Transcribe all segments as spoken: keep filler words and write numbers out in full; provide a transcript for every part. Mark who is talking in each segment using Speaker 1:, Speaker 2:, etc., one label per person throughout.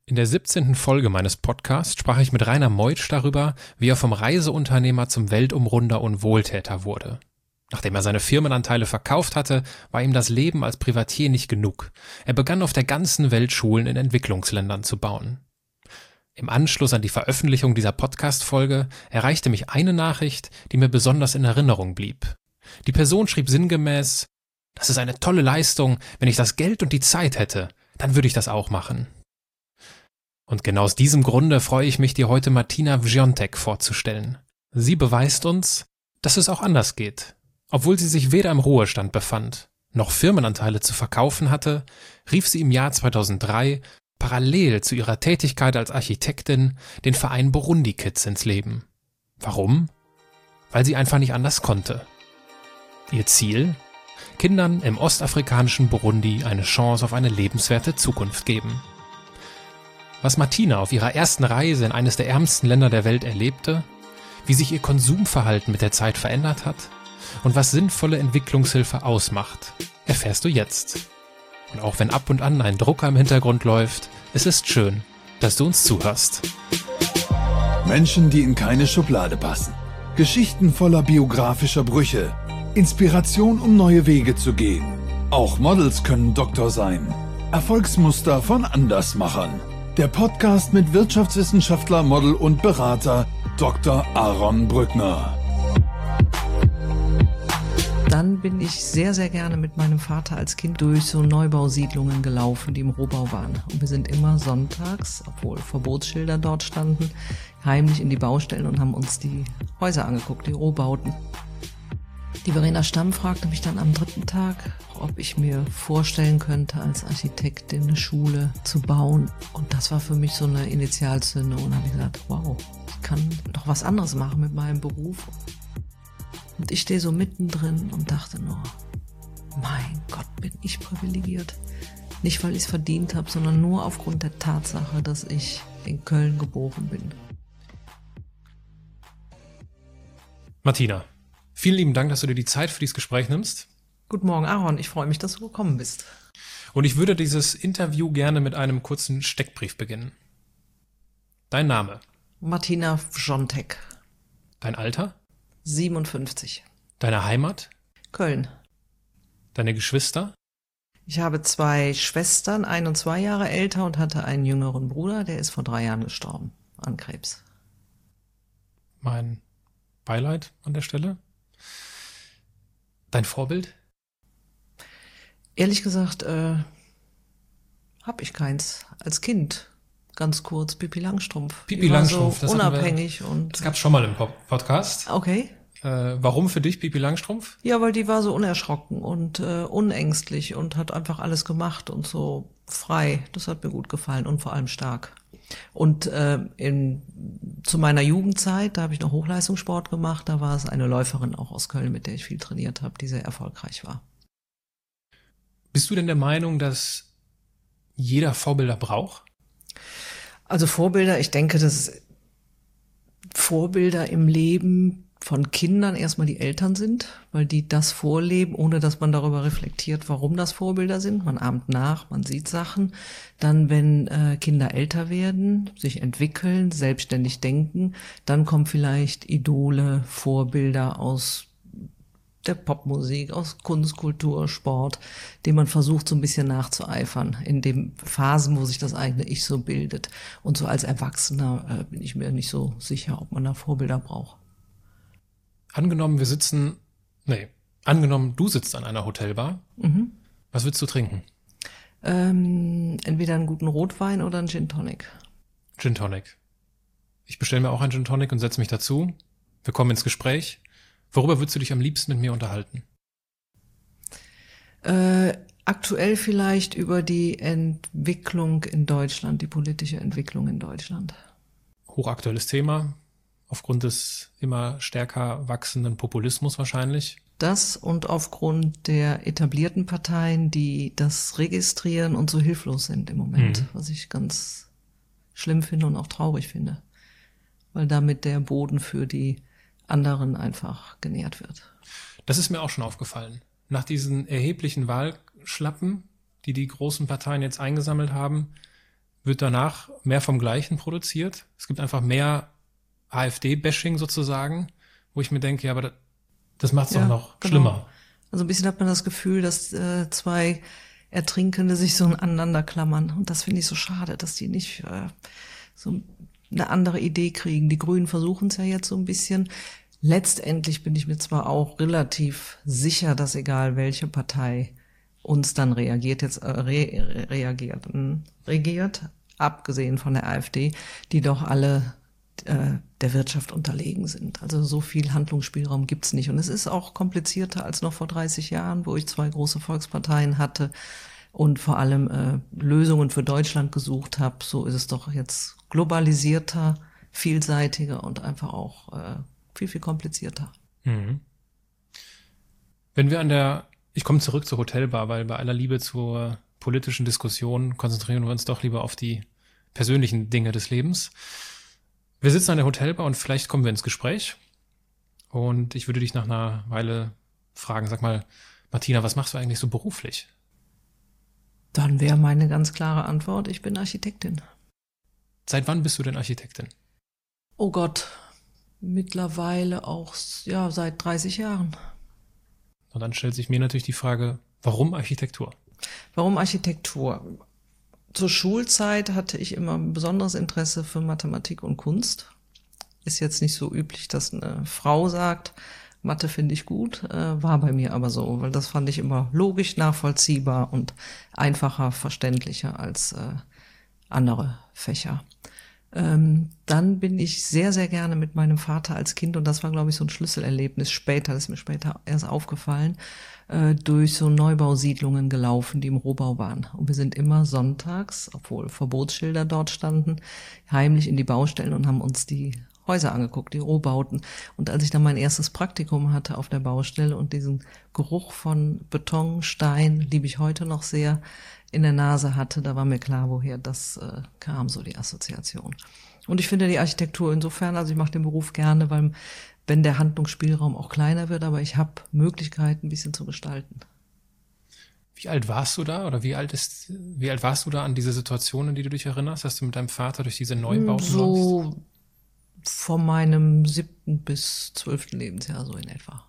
Speaker 1: In der siebzehnten Folge meines Podcasts sprach ich mit Rainer Meutsch darüber, wie er vom Reiseunternehmer zum Weltumrunder und Wohltäter wurde. Nachdem er seine Firmenanteile verkauft hatte, war ihm das Leben als Privatier nicht genug. Er begann auf der ganzen Welt Schulen in Entwicklungsländern zu bauen. Im Anschluss an die Veröffentlichung dieser Podcast-Folge erreichte mich eine Nachricht, die mir besonders in Erinnerung blieb. Die Person schrieb sinngemäß: Das ist eine tolle Leistung, wenn ich das Geld und die Zeit hätte, dann würde ich das auch machen. Und genau aus diesem Grunde freue ich mich, dir heute Martina Wsiontek vorzustellen. Sie beweist uns, dass es auch anders geht. Obwohl sie sich weder im Ruhestand befand, noch Firmenanteile zu verkaufen hatte, rief sie im Jahr zweitausenddrei parallel zu ihrer Tätigkeit als Architektin den Verein Burundi Kids ins Leben. Warum? Weil sie einfach nicht anders konnte. Ihr Ziel? Kindern im ostafrikanischen Burundi eine Chance auf eine lebenswerte Zukunft geben. Was Martina auf ihrer ersten Reise in eines der ärmsten Länder der Welt erlebte, wie sich ihr Konsumverhalten mit der Zeit verändert hat und was sinnvolle Entwicklungshilfe ausmacht, erfährst du jetzt. Und auch wenn ab und an ein Drucker im Hintergrund läuft, es ist schön, dass du uns zuhörst.
Speaker 2: Menschen, die in keine Schublade passen. Geschichten voller biografischer Brüche. Inspiration, um neue Wege zu gehen. Auch Models können Doktor sein. Erfolgsmuster von Andersmachern. Der Podcast mit Wirtschaftswissenschaftler, Model und Berater Doktor Aaron Brückner.
Speaker 3: Dann bin ich sehr, sehr gerne mit meinem Vater als Kind durch so Neubausiedlungen gelaufen, die im Rohbau waren. Und wir sind immer sonntags, obwohl Verbotsschilder dort standen, heimlich in die Baustellen und haben uns die Häuser angeguckt, die Rohbauten. Die Verena Stamm fragte mich dann am dritten Tag, ob ich mir vorstellen könnte, als Architektin eine Schule zu bauen. Und das war für mich so eine Initialzündung. Und da habe ich gesagt, wow, ich kann doch was anderes machen mit meinem Beruf. Und ich stehe so mittendrin und dachte nur, mein Gott, bin ich privilegiert. Nicht, weil ich es verdient habe, sondern nur aufgrund der Tatsache, dass ich in Köln geboren bin.
Speaker 1: Martina, vielen lieben Dank, dass du dir die Zeit für dieses Gespräch nimmst.
Speaker 3: Guten Morgen, Aaron. Ich freue mich, dass du gekommen bist.
Speaker 1: Und ich würde dieses Interview gerne mit einem kurzen Steckbrief beginnen. Dein Name?
Speaker 3: Martina Wsiontek.
Speaker 1: Dein Alter?
Speaker 3: siebenundfünfzig.
Speaker 1: Deine Heimat?
Speaker 3: Köln.
Speaker 1: Deine Geschwister?
Speaker 3: Ich habe zwei Schwestern, ein und zwei Jahre älter, und hatte einen jüngeren Bruder, der ist vor drei Jahren gestorben an Krebs.
Speaker 1: Mein Beileid an der Stelle. Dein Vorbild?
Speaker 3: Ehrlich gesagt, äh, habe ich keins. Als Kind, ganz kurz, Pippi Langstrumpf.
Speaker 1: Pippi
Speaker 3: Die war
Speaker 1: Langstrumpf,
Speaker 3: so
Speaker 1: das
Speaker 3: unabhängig
Speaker 1: wir,
Speaker 3: und.
Speaker 1: Das gab es schon mal im Podcast.
Speaker 3: Okay.
Speaker 1: Äh, warum für dich Pippi Langstrumpf?
Speaker 3: Ja, weil die war so unerschrocken und äh, unängstlich und hat einfach alles gemacht und so frei. Das hat mir gut gefallen und vor allem stark. Und äh, in, zu meiner Jugendzeit, da habe ich noch Hochleistungssport gemacht, da war es eine Läuferin auch aus Köln, mit der ich viel trainiert habe, die sehr erfolgreich war.
Speaker 1: Bist du denn der Meinung, dass jeder Vorbilder braucht?
Speaker 3: Also Vorbilder, ich denke, dass Vorbilder im Leben von Kindern erstmal die Eltern sind, weil die das vorleben, ohne dass man darüber reflektiert, warum das Vorbilder sind. Man ahmt nach, man sieht Sachen. Dann, wenn äh, Kinder älter werden, sich entwickeln, selbstständig denken, dann kommen vielleicht Idole, Vorbilder aus der Popmusik, aus Kunst, Kultur, Sport, dem man versucht, so ein bisschen nachzueifern, in den Phasen, wo sich das eigene Ich so bildet. Und so als Erwachsener äh, bin ich mir nicht so sicher, ob man da Vorbilder braucht.
Speaker 1: Angenommen, wir sitzen, nee, angenommen, du sitzt an einer Hotelbar.
Speaker 3: Mhm.
Speaker 1: Was willst du trinken?
Speaker 3: Ähm, entweder einen guten Rotwein oder einen Gin Tonic.
Speaker 1: Gin Tonic. Ich bestelle mir auch einen Gin Tonic und setze mich dazu. Wir kommen ins Gespräch. Worüber würdest du dich am liebsten mit mir unterhalten?
Speaker 3: Äh, aktuell vielleicht über die Entwicklung in Deutschland, die politische Entwicklung in Deutschland.
Speaker 1: Hochaktuelles Thema. Aufgrund des immer stärker wachsenden Populismus wahrscheinlich.
Speaker 3: Das und aufgrund der etablierten Parteien, die das registrieren und so hilflos sind im Moment, mhm. was ich ganz schlimm finde und auch traurig finde, weil damit der Boden für die anderen einfach genährt wird.
Speaker 1: Das ist mir auch schon aufgefallen. Nach diesen erheblichen Wahlschlappen, die die großen Parteien jetzt eingesammelt haben, wird danach mehr vom Gleichen produziert. Es gibt einfach mehr AfD-Bashing sozusagen, wo ich mir denke, ja, aber das, das macht es
Speaker 3: Ja,
Speaker 1: doch noch
Speaker 3: genau.
Speaker 1: schlimmer.
Speaker 3: Also ein bisschen hat man das Gefühl, dass äh, zwei Ertrinkende sich so aneinander klammern. Und das finde ich so schade, dass die nicht äh, so eine andere Idee kriegen. Die Grünen versuchen es ja jetzt so ein bisschen. Letztendlich bin ich mir zwar auch relativ sicher, dass egal welche Partei uns dann reagiert, jetzt äh, re reagiert, mh, regiert, abgesehen von der AfD, die doch alle äh, der Wirtschaft unterlegen sind. Also so viel Handlungsspielraum gibt's nicht. Und es ist auch komplizierter als noch vor dreißig Jahren, wo ich zwei große Volksparteien hatte und vor allem äh, Lösungen für Deutschland gesucht habe. So ist es doch jetzt globalisierter, vielseitiger und einfach auch äh, viel, viel komplizierter.
Speaker 1: Mhm. Wenn wir an der, ich komme zurück zur Hotelbar, weil bei aller Liebe zur politischen Diskussion konzentrieren wir uns doch lieber auf die persönlichen Dinge des Lebens. Wir sitzen an der Hotelbar und vielleicht kommen wir ins Gespräch. Und ich würde dich nach einer Weile fragen, sag mal, Martina, was machst du eigentlich so beruflich?
Speaker 3: Dann wäre meine ganz klare Antwort, ich bin Architektin.
Speaker 1: Seit wann bist du denn Architektin?
Speaker 3: Oh Gott, mittlerweile auch ja seit dreißig Jahren.
Speaker 1: Und dann stellt sich mir natürlich die Frage, warum Architektur?
Speaker 3: Warum Architektur? Zur Schulzeit hatte ich immer ein besonderes Interesse für Mathematik und Kunst. Ist jetzt nicht so üblich, dass eine Frau sagt, Mathe finde ich gut, äh, war bei mir aber so, weil das fand ich immer logisch, nachvollziehbar und einfacher, verständlicher als äh, andere Fächer. Ähm, dann bin ich sehr, sehr gerne mit meinem Vater als Kind, und das war, glaube ich, so ein Schlüsselerlebnis später, das ist mir später erst aufgefallen, äh, durch so Neubausiedlungen gelaufen, die im Rohbau waren. Und wir sind immer sonntags, obwohl Verbotsschilder dort standen, heimlich in die Baustellen und haben uns die Häuser angeguckt, die Rohbauten. Und als ich dann mein erstes Praktikum hatte auf der Baustelle und diesen Geruch von Beton, Stein, liebe ich heute noch sehr, in der Nase hatte, da war mir klar, woher das äh, kam, so die Assoziation. Und ich finde die Architektur insofern, also ich mache den Beruf gerne, weil wenn der Handlungsspielraum auch kleiner wird, aber ich habe Möglichkeiten, ein bisschen zu gestalten.
Speaker 1: Wie alt warst du da oder wie alt ist, wie alt warst du da an diese Situation, an die du dich erinnerst, dass du mit deinem Vater durch diese Neubauten
Speaker 3: So
Speaker 1: läufst?
Speaker 3: von meinem siebten bis zwölften Lebensjahr, so in etwa.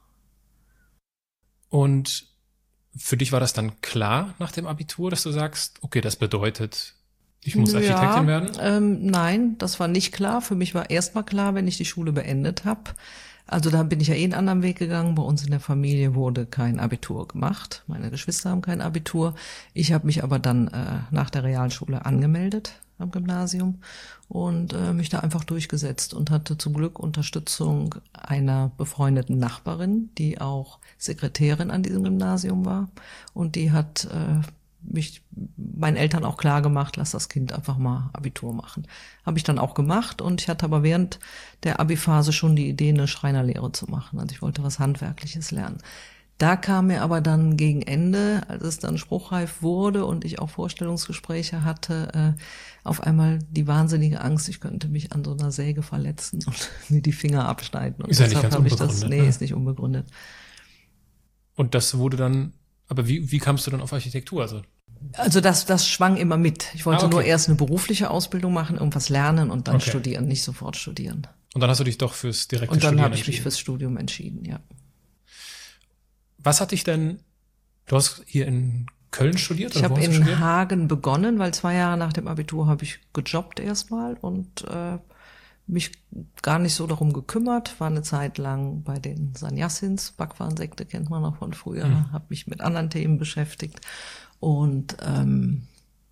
Speaker 1: Und für dich war das dann klar nach dem Abitur, dass du sagst, okay, das bedeutet, ich muss Architektin
Speaker 3: ja,
Speaker 1: werden?
Speaker 3: Ähm, nein, das war nicht klar. Für mich war erstmal klar, wenn ich die Schule beendet habe. Also da bin ich ja eh einen anderen Weg gegangen. Bei uns in der Familie wurde kein Abitur gemacht. Meine Geschwister haben kein Abitur. Ich habe mich aber dann äh, nach der Realschule angemeldet am Gymnasium und äh, mich da einfach durchgesetzt und hatte zum Glück Unterstützung einer befreundeten Nachbarin, die auch Sekretärin an diesem Gymnasium war. Und die hat äh, mich meinen Eltern auch klar gemacht, lass das Kind einfach mal Abitur machen. Habe ich dann auch gemacht, und ich hatte aber während der Abi-Phase schon die Idee, eine Schreinerlehre zu machen. Also ich wollte was Handwerkliches lernen. Da kam mir aber dann gegen Ende, als es dann spruchreif wurde und ich auch Vorstellungsgespräche hatte, äh, auf einmal die wahnsinnige Angst, ich könnte mich an so einer Säge verletzen und mir die Finger abschneiden. Und
Speaker 1: ist ja nicht ganz
Speaker 3: ich das,
Speaker 1: unbegründet.
Speaker 3: nee,
Speaker 1: Ne?
Speaker 3: ist nicht unbegründet.
Speaker 1: Und das wurde dann, aber wie, wie kamst du dann auf Architektur? Also
Speaker 3: Also das, das schwang immer mit. Ich wollte
Speaker 1: Ah, okay.
Speaker 3: nur erst eine berufliche Ausbildung machen, irgendwas lernen und dann
Speaker 1: Okay.
Speaker 3: studieren, nicht sofort studieren.
Speaker 1: Und dann hast du dich doch fürs direkte
Speaker 3: Und dann
Speaker 1: Studieren
Speaker 3: habe ich mich
Speaker 1: entschieden.
Speaker 3: fürs Studium entschieden, ja.
Speaker 1: Was hat dich denn, du hast hier in Köln studiert?
Speaker 3: Ich
Speaker 1: oder wo
Speaker 3: habe
Speaker 1: hast du
Speaker 3: in
Speaker 1: studiert?
Speaker 3: Hagen begonnen, weil zwei Jahre nach dem Abitur habe ich gejobbt erstmal und äh, mich gar nicht so darum gekümmert. War eine Zeit lang bei den Sanyassins, Backwarensekte kennt man noch von früher,
Speaker 1: Mhm.
Speaker 3: habe mich mit anderen Themen beschäftigt. Und ähm,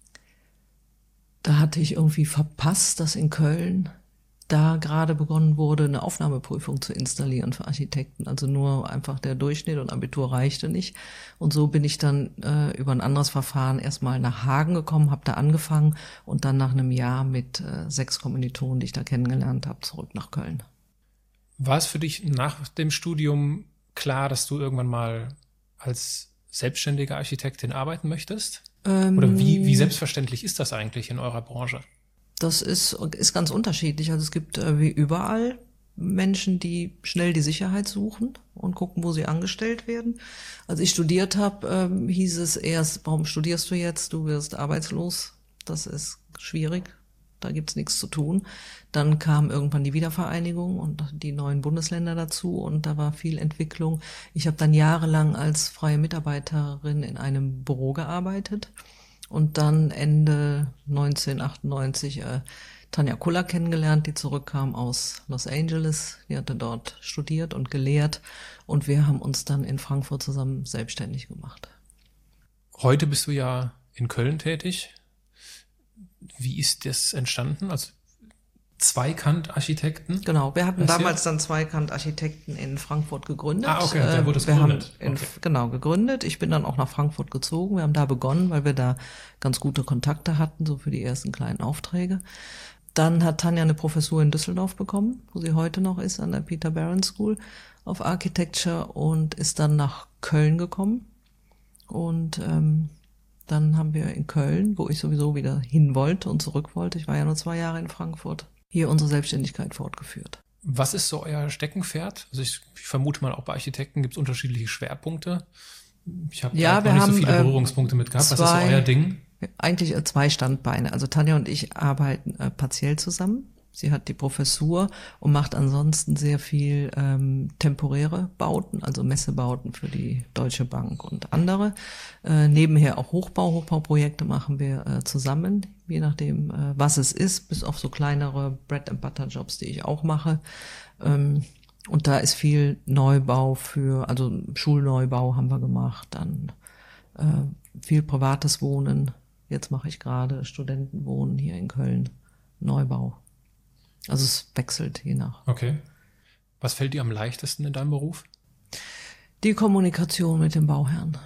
Speaker 3: da hatte ich irgendwie verpasst, dass in Köln da gerade begonnen wurde, eine Aufnahmeprüfung zu installieren für Architekten. Also nur einfach der Durchschnitt und Abitur reichte nicht. Und so bin ich dann äh, über ein anderes Verfahren erstmal nach Hagen gekommen, habe da angefangen und dann nach einem Jahr mit äh, sechs Kommilitonen, die ich da kennengelernt habe, zurück nach Köln.
Speaker 1: War es für dich nach dem Studium klar, dass du irgendwann mal als selbstständige Architektin arbeiten möchtest?
Speaker 3: Ähm,
Speaker 1: Oder wie, wie selbstverständlich ist das eigentlich in eurer Branche?
Speaker 3: Das ist, ist ganz unterschiedlich. Also es gibt äh, wie überall Menschen, die schnell die Sicherheit suchen und gucken, wo sie angestellt werden. Als ich studiert habe, ähm, hieß es erst, warum studierst du jetzt? Du wirst arbeitslos. Das ist schwierig. Da gibt's nichts zu tun. Dann kam irgendwann die Wiedervereinigung und die neuen Bundesländer dazu und da war viel Entwicklung. Ich habe dann jahrelang als freie Mitarbeiterin in einem Büro gearbeitet und dann Ende neunzehnhundertachtundneunzig äh, Tanja Kuller kennengelernt, die zurückkam aus Los Angeles. Die hatte dort studiert und gelehrt und wir haben uns dann in Frankfurt zusammen selbstständig gemacht.
Speaker 1: Heute bist du ja in Köln tätig. Wie ist das entstanden? Also Zweikant-Architekten?
Speaker 3: Genau, wir hatten
Speaker 1: Was
Speaker 3: damals
Speaker 1: hier?
Speaker 3: dann Zweikant-Architekten in Frankfurt gegründet.
Speaker 1: Ah, okay, da wurde es
Speaker 3: wir
Speaker 1: gegründet.
Speaker 3: Haben in,
Speaker 1: Okay.
Speaker 3: Genau, gegründet. Ich bin dann auch nach Frankfurt gezogen. Wir haben da begonnen, weil wir da ganz gute Kontakte hatten, so für die ersten kleinen Aufträge. Dann hat Tanja eine Professur in Düsseldorf bekommen, wo sie heute noch ist, an der Peter Barron School of Architecture und ist dann nach Köln gekommen. Und ähm, dann haben wir in Köln, wo ich sowieso wieder hin wollte und zurück wollte, ich war ja nur zwei Jahre in Frankfurt, hier unsere Selbstständigkeit fortgeführt.
Speaker 1: Was ist so euer Steckenpferd? Also ich, ich vermute mal, auch bei Architekten gibt es unterschiedliche Schwerpunkte. Ich habe
Speaker 3: Ja,
Speaker 1: da
Speaker 3: wir
Speaker 1: noch nicht
Speaker 3: haben,
Speaker 1: so viele
Speaker 3: ähm,
Speaker 1: Berührungspunkte mit gehabt. Was ist so
Speaker 3: zwei-
Speaker 1: euer Ding?
Speaker 3: Eigentlich äh, zwei Standbeine. Also Tanja und ich arbeiten äh, partiell zusammen. Sie hat die Professur und macht ansonsten sehr viel ähm, temporäre Bauten, also Messebauten für die Deutsche Bank und andere. Äh, nebenher auch Hochbau. Hochbauprojekte machen wir äh, zusammen, je nachdem, äh, was es ist, bis auf so kleinere Bread-and-Butter-Jobs, die ich auch mache. Ähm, und da ist viel Neubau für, also Schulneubau haben wir gemacht, dann äh, viel privates Wohnen. Jetzt mache ich gerade Studentenwohnen hier in Köln, Neubau. Also es wechselt je nach.
Speaker 1: Okay. Was fällt dir am leichtesten in deinem Beruf?
Speaker 3: Die Kommunikation mit dem Bauherrn.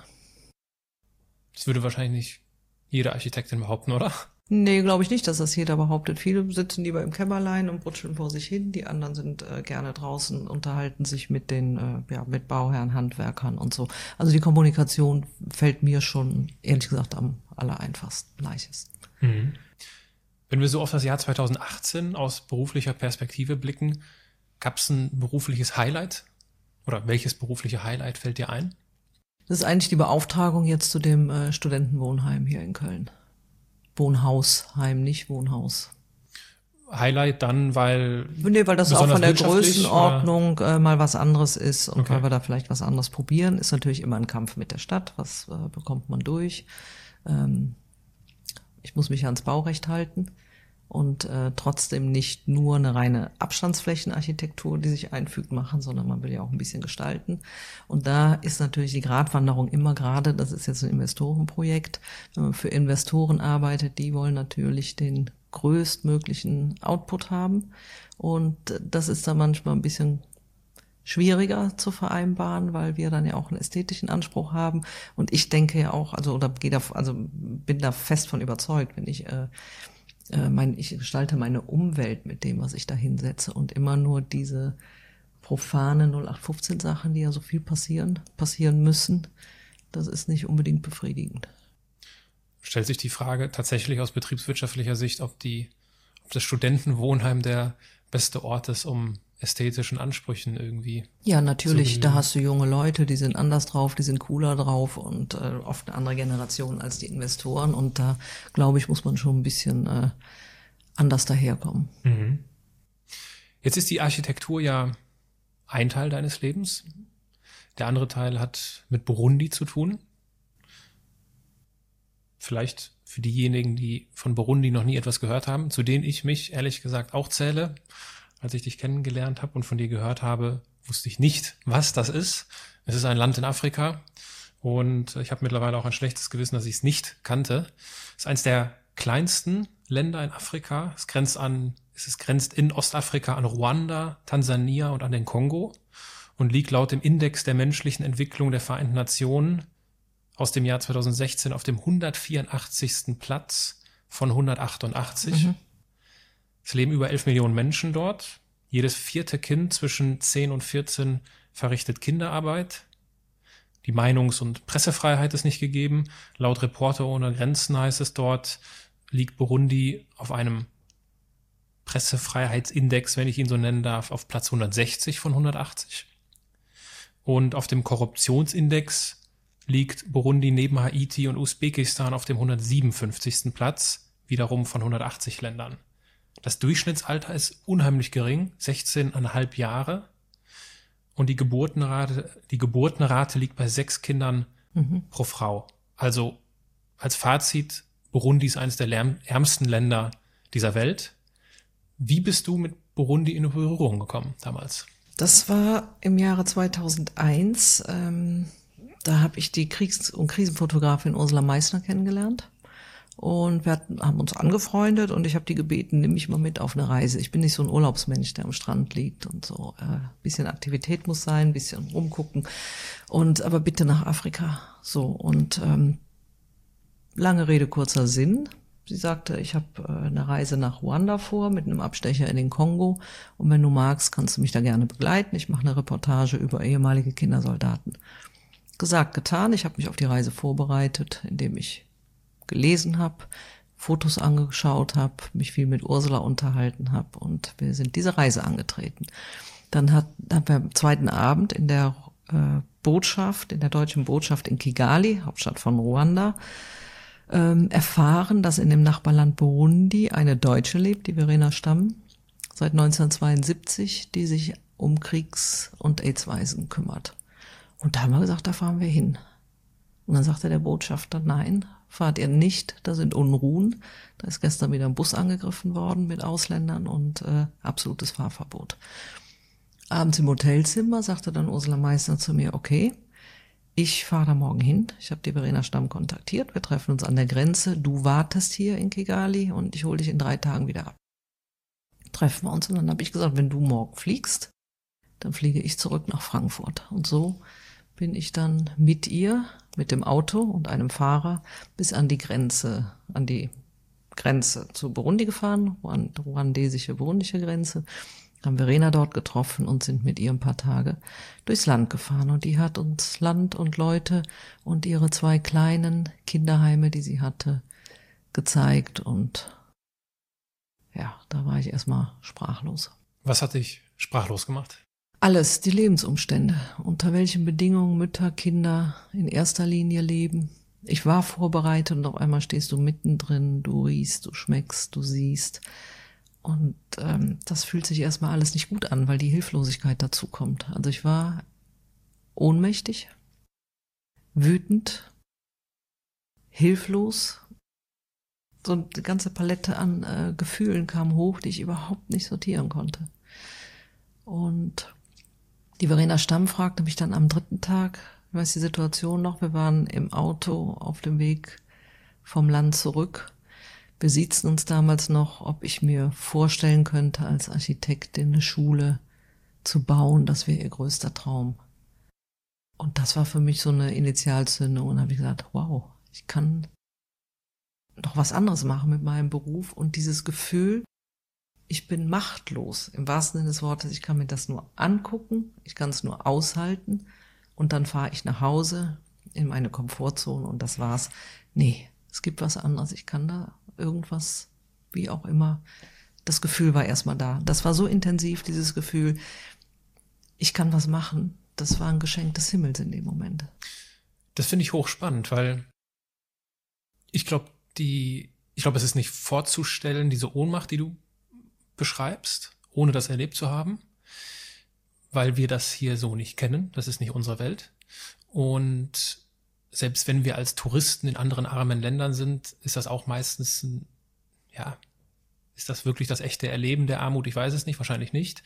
Speaker 1: Das würde wahrscheinlich nicht jede Architektin behaupten, oder?
Speaker 3: Nee, glaube ich nicht, dass das jeder behauptet. Viele sitzen lieber im Kämmerlein und brutscheln vor sich hin. Die anderen sind äh, gerne draußen, unterhalten sich mit den, äh, ja, mit Bauherren, Handwerkern und so. Also die Kommunikation fällt mir schon, ehrlich gesagt, am allereinfachsten, leichtesten.
Speaker 1: Mhm. Wenn wir so auf das Jahr zweitausendachtzehn aus beruflicher Perspektive blicken, gab es ein berufliches Highlight? Oder welches berufliche Highlight fällt dir ein?
Speaker 3: Das ist eigentlich die Beauftragung jetzt zu dem äh, Studentenwohnheim hier in Köln. Wohnhausheim, nicht Wohnhaus.
Speaker 1: Highlight dann, weil...
Speaker 3: Nee, weil das auch
Speaker 1: besonders
Speaker 3: von der
Speaker 1: wirtschaftlich,
Speaker 3: Größenordnung äh, mal was anderes ist und
Speaker 1: Okay.
Speaker 3: weil wir da vielleicht was anderes probieren. Ist natürlich immer ein Kampf mit der Stadt. Was äh, bekommt man durch? Ähm, ich muss mich ans Baurecht halten und äh, trotzdem nicht nur eine reine Abstandsflächenarchitektur, die sich einfügt, machen, sondern man will ja auch ein bisschen gestalten. Und da ist natürlich die Gratwanderung immer gerade, das ist jetzt ein Investorenprojekt, wenn man für Investoren arbeitet, die wollen natürlich den größtmöglichen Output haben. Und das ist dann manchmal ein bisschen schwieriger zu vereinbaren, weil wir dann ja auch einen ästhetischen Anspruch haben. Und ich denke ja auch, also oder gehe da, also bin da fest von überzeugt, wenn ich äh, äh, mein, ich gestalte meine Umwelt mit dem, was ich da hinsetze und immer nur diese profane null acht fünfzehn Sachen, die ja so viel passieren, passieren müssen, das ist nicht unbedingt befriedigend.
Speaker 1: Stellt sich die Frage tatsächlich aus betriebswirtschaftlicher Sicht, ob die, ob das Studentenwohnheim der beste Ort ist, um ästhetischen Ansprüchen irgendwie.
Speaker 3: Ja, natürlich,
Speaker 1: zu
Speaker 3: da
Speaker 1: genügen.
Speaker 3: hast du junge Leute, die sind anders drauf, die sind cooler drauf und äh, oft eine andere Generation als die Investoren und da, glaube ich, muss man schon ein bisschen äh, anders daherkommen.
Speaker 1: Mhm. Jetzt ist die Architektur ja ein Teil deines Lebens. Der andere Teil hat mit Burundi zu tun. Vielleicht für diejenigen, die von Burundi noch nie etwas gehört haben, zu denen ich mich ehrlich gesagt auch zähle. Als ich dich kennengelernt habe und von dir gehört habe, wusste ich nicht, was das ist. Es ist ein Land in Afrika und ich habe mittlerweile auch ein schlechtes Gewissen, dass ich es nicht kannte. Es ist eines der kleinsten Länder in Afrika. Es grenzt an, es grenzt in Ostafrika an Ruanda, Tansania und an den Kongo und liegt laut dem Index der menschlichen Entwicklung der Vereinten Nationen aus dem Jahr zweitausendsechzehn auf dem hundertvierundachtzigsten Platz von hundertachtundachtzig.
Speaker 3: Mhm.
Speaker 1: Es leben über elf Millionen Menschen dort. Jedes vierte Kind zwischen zehn und vierzehn verrichtet Kinderarbeit. Die Meinungs- und Pressefreiheit ist nicht gegeben. Laut Reporter ohne Grenzen heißt es dort, liegt Burundi auf einem Pressefreiheitsindex, wenn ich ihn so nennen darf, auf Platz hundertsechzig von hundertachtzig. Und auf dem Korruptionsindex liegt Burundi neben Haiti und Usbekistan auf dem hundertsiebenundfünfzigsten Platz. wiederum von hundertachtzig Ländern. Das Durchschnittsalter ist unheimlich gering, sechzehn Komma fünf Jahre. Und die Geburtenrate, die Geburtenrate liegt bei sechs Kindern mhm. pro Frau. Also als Fazit, Burundi ist eines der ärmsten Länder dieser Welt. Wie bist du mit Burundi in Berührung gekommen damals?
Speaker 3: Das war im Jahre zweitausendeins. Ähm, da habe ich die Kriegs- und Krisenfotografin Ursula Meissner kennengelernt. Und wir hatten, haben uns angefreundet und ich habe die gebeten, nimm mich mal mit auf eine Reise. Ich bin nicht so ein Urlaubsmensch, der am Strand liegt und so. Äh, bisschen Aktivität muss sein, bisschen rumgucken. Und aber bitte nach Afrika. So, und ähm, lange Rede, kurzer Sinn. Sie sagte, ich habe äh, eine Reise nach Ruanda vor mit einem Abstecher in den Kongo. Und wenn du magst, kannst du mich da gerne begleiten. Ich mache eine Reportage über ehemalige Kindersoldaten. Gesagt, getan. Ich habe mich auf die Reise vorbereitet, indem ich gelesen habe, Fotos angeschaut habe, mich viel mit Ursula unterhalten habe und wir sind diese Reise angetreten. Dann hat, haben wir am zweiten Abend in der äh, Botschaft, in der deutschen Botschaft in Kigali, Hauptstadt von Ruanda, ähm, erfahren, dass in dem Nachbarland Burundi eine Deutsche lebt, die Verena Stamm, seit neunzehnhundertzweiundsiebzig, die sich um Kriegs- und AIDS-Waisen kümmert. Und da haben wir gesagt, da fahren wir hin. Und dann sagte der Botschafter, nein, fahrt ihr nicht, da sind Unruhen. Da ist gestern wieder ein Bus angegriffen worden mit Ausländern und äh, absolutes Fahrverbot. Abends im Hotelzimmer sagte dann Ursula Meissner zu mir, okay, ich fahre da morgen hin. Ich habe die Verena Stamm kontaktiert, wir treffen uns an der Grenze. Du wartest hier in Kigali und ich hole dich in drei Tagen wieder ab. Treffen wir uns und dann habe ich gesagt, wenn du morgen fliegst, dann fliege ich zurück nach Frankfurt. Und so bin ich dann mit ihr, mit dem Auto und einem Fahrer bis an die Grenze, an die Grenze zu Burundi gefahren, ruandesische, burundische Grenze, haben Verena dort getroffen und sind mit ihr ein paar Tage durchs Land gefahren. Und die hat uns Land und Leute und ihre zwei kleinen Kinderheime, die sie hatte, gezeigt. Und ja, da war ich erstmal sprachlos.
Speaker 1: Was hat dich sprachlos gemacht?
Speaker 3: Alles, die Lebensumstände, unter welchen Bedingungen Mütter, Kinder in erster Linie leben. Ich war vorbereitet und auf einmal stehst du mittendrin, du riechst, du schmeckst, du siehst. Und ähm, das fühlt sich erstmal alles nicht gut an, weil die Hilflosigkeit dazu kommt. Also ich war ohnmächtig, wütend, hilflos. So eine ganze Palette an äh, Gefühlen kam hoch, die ich überhaupt nicht sortieren konnte. Und die Verena Stamm fragte mich dann am dritten Tag, ich weiß die Situation noch, wir waren im Auto auf dem Weg vom Land zurück. Wir siezten uns damals noch, ob ich mir vorstellen könnte, als Architektin eine Schule zu bauen. Das wäre ihr größter Traum. Und das war für mich so eine Initialzündung. Und da habe ich gesagt, wow, ich kann doch was anderes machen mit meinem Beruf. Und dieses Gefühl, ich bin machtlos, im wahrsten Sinne des Wortes. Ich kann mir das nur angucken, ich kann es nur aushalten und dann fahre ich nach Hause in meine Komfortzone und das war's. Nee, es gibt was anderes. Ich kann da irgendwas, wie auch immer. Das Gefühl war erstmal da. Das war so intensiv, dieses Gefühl, ich kann was machen. Das war ein Geschenk des Himmels in dem Moment.
Speaker 1: Das finde ich hochspannend, weil ich glaube, die, ich glaube, es ist nicht vorzustellen, diese Ohnmacht, die du beschreibst, ohne das erlebt zu haben, weil wir das hier so nicht kennen. Das ist nicht unsere Welt. Und selbst wenn wir als Touristen in anderen armen Ländern sind, ist das auch meistens ein, ja, ist das wirklich das echte Erleben der Armut? Ich weiß es nicht, wahrscheinlich nicht.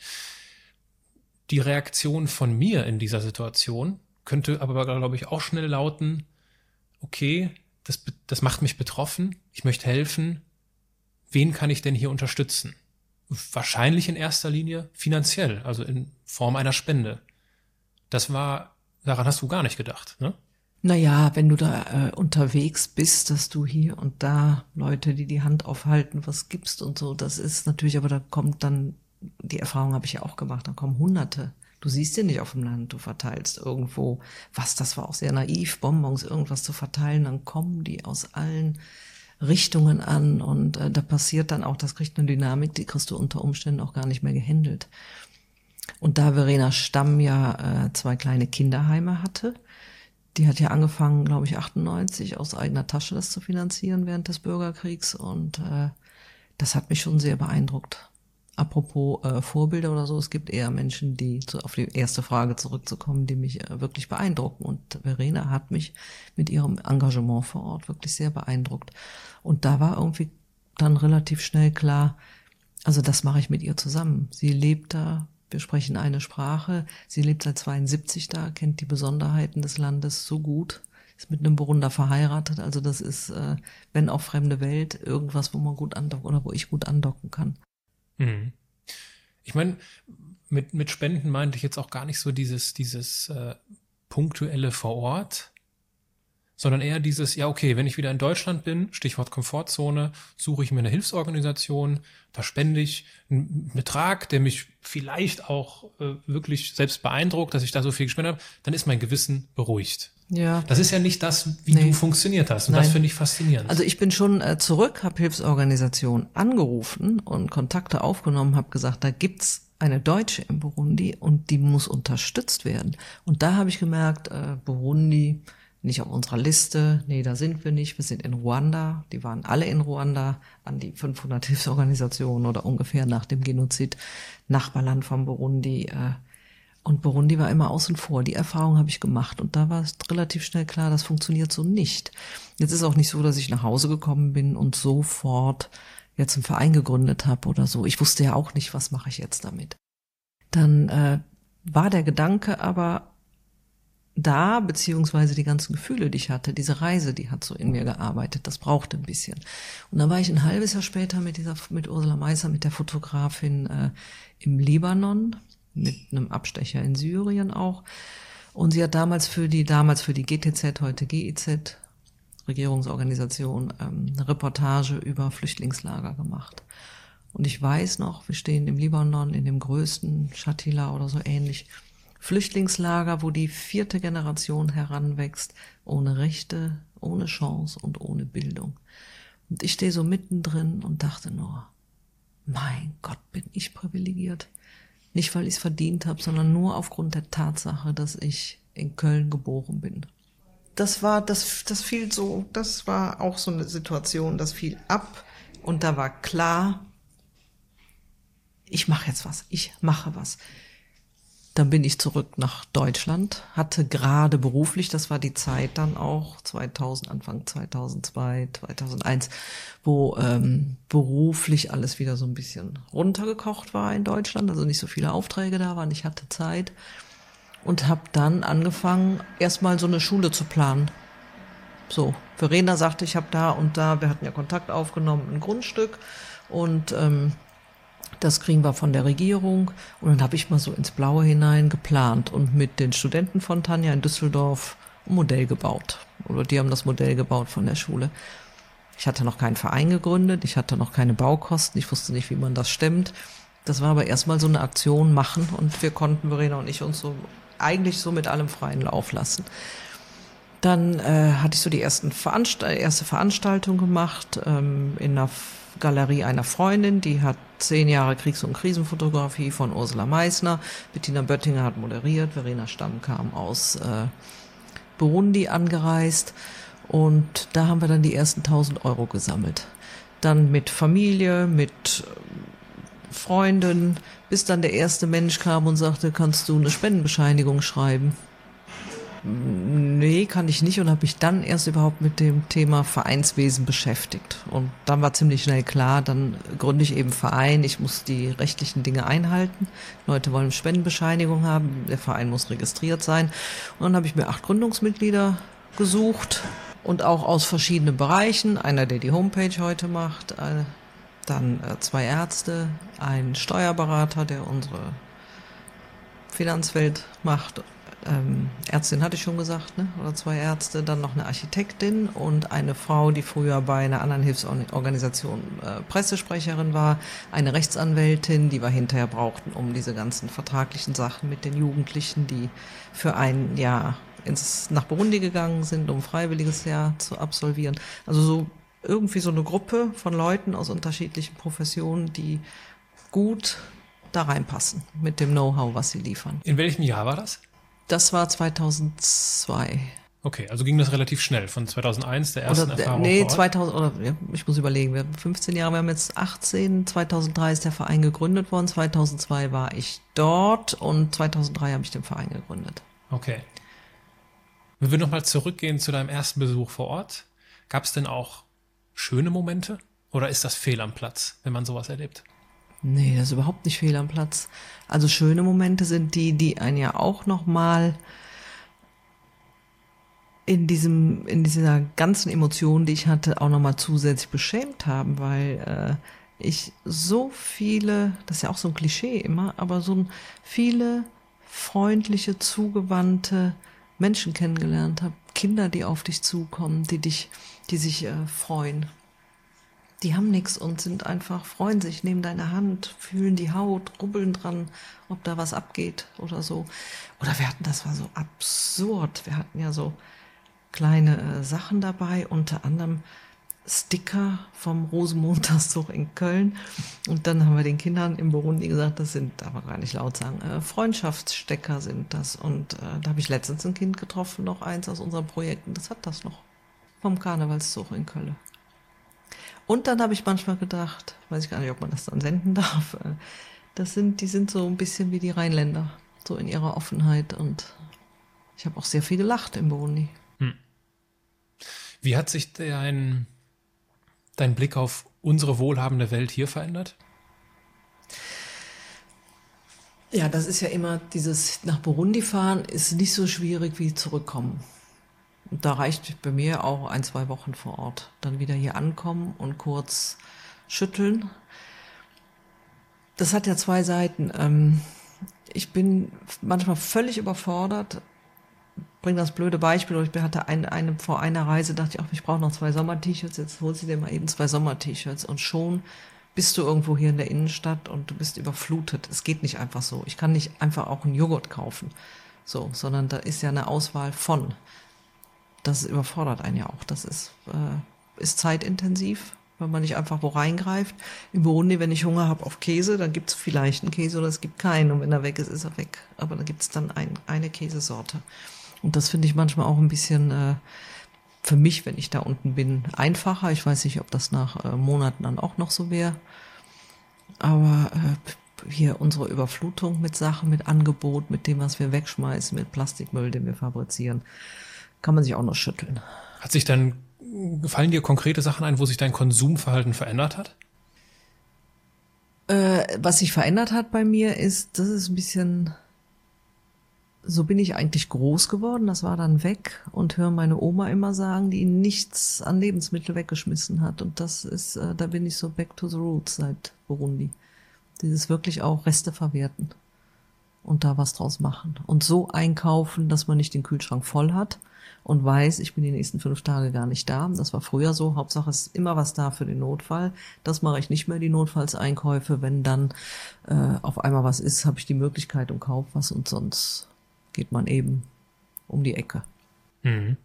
Speaker 1: Die Reaktion von mir in dieser Situation könnte aber, glaube ich, auch schnell lauten, okay, das, das macht mich betroffen, ich möchte helfen, wen kann ich denn hier unterstützen? Wahrscheinlich in erster Linie finanziell, also in Form einer Spende. Das war, daran hast du gar nicht gedacht, ne?
Speaker 3: Naja, wenn du da äh, unterwegs bist, dass du hier und da Leute, die die Hand aufhalten, was gibst und so, das ist natürlich, aber da kommt dann, die Erfahrung habe ich ja auch gemacht, da kommen Hunderte. Du siehst ja nicht auf dem Land, du verteilst irgendwo, was, das war auch sehr naiv, Bonbons, irgendwas zu verteilen, dann kommen die aus allen Richtungen an und äh, da passiert dann auch, das kriegt eine Dynamik, die kriegst du unter Umständen auch gar nicht mehr gehandelt. Und da Verena Stamm ja äh, zwei kleine Kinderheime hatte, Die hat ja angefangen, glaube ich, achtundneunzig aus eigener Tasche das zu finanzieren während des Bürgerkriegs und äh, das hat mich schon sehr beeindruckt. Apropos äh, Vorbilder oder so, es gibt eher Menschen, die, zu, auf die erste Frage zurückzukommen, die mich äh, wirklich beeindrucken und Verena hat mich mit ihrem Engagement vor Ort wirklich sehr beeindruckt und da war irgendwie dann relativ schnell klar, also das mache ich mit ihr zusammen. Sie lebt da, wir sprechen eine Sprache, sie lebt seit zweiundsiebzig da, kennt die Besonderheiten des Landes so gut, ist mit einem Burunder verheiratet, also das ist, äh, wenn auch fremde Welt, irgendwas, wo man gut andocken oder wo ich gut andocken kann.
Speaker 1: Mhm. Ich meine, mit, mit Spenden meinte ich jetzt auch gar nicht so dieses, dieses äh, punktuelle vor Ort, sondern eher dieses, ja okay, wenn ich wieder in Deutschland bin, Stichwort Komfortzone, suche ich mir eine Hilfsorganisation, da spende ich einen Betrag, der mich vielleicht auch äh, wirklich selbst beeindruckt, dass ich da so viel gespendet habe, dann ist mein Gewissen beruhigt.
Speaker 3: Ja.
Speaker 1: Das ist ja nicht das, wie
Speaker 3: Nee.
Speaker 1: du funktioniert hast und
Speaker 3: Nein.
Speaker 1: das finde ich faszinierend.
Speaker 3: Also ich bin schon äh, zurück, habe Hilfsorganisationen angerufen und Kontakte aufgenommen, habe gesagt, da gibt's eine Deutsche in Burundi und die muss unterstützt werden. Und da habe ich gemerkt, äh, Burundi nicht auf unserer Liste, nee, da sind wir nicht, wir sind in Ruanda, die waren alle in Ruanda, an die fünfhundert Hilfsorganisationen oder ungefähr nach dem Genozid, Nachbarland von Burundi, äh, und Burundi war immer außen vor. Die Erfahrung habe ich gemacht und da war es relativ schnell klar, das funktioniert so nicht. Jetzt ist auch nicht so, dass ich nach Hause gekommen bin und sofort jetzt einen Verein gegründet habe oder so. Ich wusste ja auch nicht, was mache ich jetzt damit. Dann äh, war der Gedanke aber da, beziehungsweise die ganzen Gefühle, die ich hatte, diese Reise, die hat so in mir gearbeitet, das brauchte ein bisschen. Und dann war ich ein halbes Jahr später mit dieser, mit Ursula Meisser, mit der Fotografin äh, im Libanon, mit einem Abstecher in Syrien auch. Und sie hat damals für die, damals für die G T Z, heute G I Z, Regierungsorganisation, ähm, eine Reportage über Flüchtlingslager gemacht. Und ich weiß noch, wir stehen im Libanon in dem größten Shatila oder so ähnlich, Flüchtlingslager, wo die vierte Generation heranwächst, ohne Rechte, ohne Chance und ohne Bildung. Und ich stehe so mittendrin und dachte nur, mein Gott, bin ich privilegiert. Nicht, weil ich es verdient habe, sondern nur aufgrund der Tatsache, dass ich in Köln geboren bin. Das war, das, das fiel so, das war auch so eine Situation, das fiel ab und da war klar, ich mache jetzt was, ich mache was. Dann bin ich zurück nach Deutschland, hatte gerade beruflich, das war die Zeit dann auch, zweitausend, Anfang zweitausendzwei, zweitausendeins, wo ähm, beruflich alles wieder so ein bisschen runtergekocht war in Deutschland, also nicht so viele Aufträge da waren, ich hatte Zeit und habe dann angefangen, erstmal so eine Schule zu planen. So, Verena sagte, ich habe da und da, wir hatten ja Kontakt aufgenommen, ein Grundstück und ähm, das kriegen wir von der Regierung und dann habe ich mal so ins Blaue hinein geplant und mit den Studenten von Tanja in Düsseldorf ein Modell gebaut. Oder die haben das Modell gebaut von der Schule. Ich hatte noch keinen Verein gegründet, ich hatte noch keine Baukosten, ich wusste nicht, wie man das stemmt. Das war aber erstmal so eine Aktion machen und wir konnten, Verena und ich, uns so eigentlich so mit allem freien Lauf lassen. Dann äh, hatte ich so die ersten Veranstalt- erste Veranstaltung gemacht ähm, in einer Galerie einer Freundin, die hat zehn Jahre Kriegs- und Krisenfotografie von Ursula Meissner. Bettina Böttinger hat moderiert, Verena Stamm kam aus äh, Burundi angereist und da haben wir dann die ersten tausend Euro gesammelt. Dann mit Familie, mit Freunden, bis dann der erste Mensch kam und sagte, kannst du eine Spendenbescheinigung schreiben? Nee, kann ich nicht und habe mich dann erst überhaupt mit dem Thema Vereinswesen beschäftigt. Und dann war ziemlich schnell klar, dann gründe ich eben Verein, ich muss die rechtlichen Dinge einhalten. Leute wollen Spendenbescheinigung haben, der Verein muss registriert sein. Und dann habe ich mir acht Gründungsmitglieder gesucht und auch aus verschiedenen Bereichen. Einer, der die Homepage heute macht, dann zwei Ärzte, ein Steuerberater, der unsere Finanzwelt macht. Ähm, Ärztin hatte ich schon gesagt, ne? Oder zwei Ärzte, dann noch eine Architektin und eine Frau, die früher bei einer anderen Hilfsorganisation äh, Pressesprecherin war, eine Rechtsanwältin, die wir hinterher brauchten, um diese ganzen vertraglichen Sachen mit den Jugendlichen, die für ein Jahr ins, nach Burundi gegangen sind, um ein freiwilliges Jahr zu absolvieren. Also so irgendwie so eine Gruppe von Leuten aus unterschiedlichen Professionen, die gut da reinpassen mit dem Know-how, was sie liefern.
Speaker 1: In welchem Jahr war das?
Speaker 3: Das war zweitausendzwei.
Speaker 1: Okay, also ging das relativ schnell, von zweitausendeins, der ersten
Speaker 3: Oder,
Speaker 1: Erfahrung
Speaker 3: nee,
Speaker 1: vor Ort?
Speaker 3: zweitausend, oder, ja, ich muss überlegen, wir haben fünfzehn Jahre, wir haben jetzt achtzehn, zweitausenddrei ist der Verein gegründet worden, zweitausendzwei war ich dort und zweitausenddrei habe ich den Verein gegründet.
Speaker 1: Okay. Wenn wir nochmal zurückgehen zu deinem ersten Besuch vor Ort, gab es denn auch schöne Momente? Oder ist das fehl am Platz, wenn man sowas erlebt?
Speaker 3: Nee, das ist überhaupt nicht fehl am Platz. Also schöne Momente sind die, die einen ja auch nochmal in diesem, in dieser ganzen Emotion, die ich hatte, auch nochmal zusätzlich beschämt haben, weil äh, ich so viele, das ist ja auch so ein Klischee immer, aber so viele freundliche, zugewandte Menschen kennengelernt habe. Kinder, die auf dich zukommen, die dich, die sich äh, freuen. Die haben nichts und sind einfach, freuen sich, nehmen deine Hand, fühlen die Haut, rubbeln dran, ob da was abgeht oder so. Oder wir hatten, das war so absurd, wir hatten ja so kleine äh, Sachen dabei, unter anderem Sticker vom Rosenmontagszug in Köln. Und dann haben wir den Kindern im Burundi gesagt, das sind, aber gar nicht laut sagen, äh, Freundschaftsstecker sind das. Und äh, da habe ich letztens ein Kind getroffen, noch eins aus unseren Projekten, das hat das noch, vom Karnevalszug in Köln. Und dann habe ich manchmal gedacht, weiß ich gar nicht, ob man das dann senden darf, äh, das sind, die sind so ein bisschen wie die Rheinländer, so in ihrer Offenheit. Und ich habe auch sehr viel gelacht im Burundi.
Speaker 1: Hm. Wie hat sich dein, dein Blick auf unsere wohlhabende Welt hier verändert?
Speaker 3: Ja, das ist ja immer, dieses nach Burundi fahren ist nicht so schwierig wie zurückkommen. Und da reicht bei mir auch ein, zwei Wochen vor Ort. Dann wieder hier ankommen und kurz schütteln. Das hat ja zwei Seiten. Ich bin manchmal völlig überfordert. Bring das blöde Beispiel, ich hatte eine, eine, vor einer Reise, dachte ich, ach, ich brauche noch zwei Sommer-T-Shirts, jetzt holst du dir mal eben zwei Sommer-T-Shirts und schon bist du irgendwo hier in der Innenstadt und du bist überflutet. Es geht nicht einfach so. Ich kann nicht einfach auch einen Joghurt kaufen, so, sondern da ist ja eine Auswahl von. Das überfordert einen ja auch. Das ist, äh, ist zeitintensiv, weil man nicht einfach wo reingreift. Im Burundi, wenn ich Hunger habe auf Käse, dann gibt es vielleicht einen Käse oder es gibt keinen. Und wenn er weg ist, ist er weg. Aber dann gibt es dann ein, eine Käsesorte. Und das finde ich manchmal auch ein bisschen äh, für mich, wenn ich da unten bin, einfacher. Ich weiß nicht, ob das nach äh, Monaten dann auch noch so wäre. Aber äh, hier unsere Überflutung mit Sachen, mit Angebot, mit dem, was wir wegschmeißen, mit Plastikmüll, den wir fabrizieren, kann man sich auch noch schütteln.
Speaker 1: Hat sich dann, fallen dir konkrete Sachen ein, wo sich dein Konsumverhalten verändert hat?
Speaker 3: Äh, was sich verändert hat bei mir ist, das ist ein bisschen, so bin ich eigentlich groß geworden, das war dann weg und höre meine Oma immer sagen, die nichts an Lebensmittel weggeschmissen hat. Und das ist, äh, da bin ich so back to the roots seit Burundi. Dieses wirklich auch Reste verwerten und da was draus machen. Und so einkaufen, dass man nicht den Kühlschrank voll hat und weiß, ich bin die nächsten fünf Tage gar nicht da. Das war früher so. Hauptsache ist immer was da für den Notfall. Das mache ich nicht mehr, die Notfallseinkäufe. Wenn dann äh, auf einmal was ist, habe ich die Möglichkeit und kaufe was und sonst geht man eben um die Ecke.
Speaker 1: Mhm.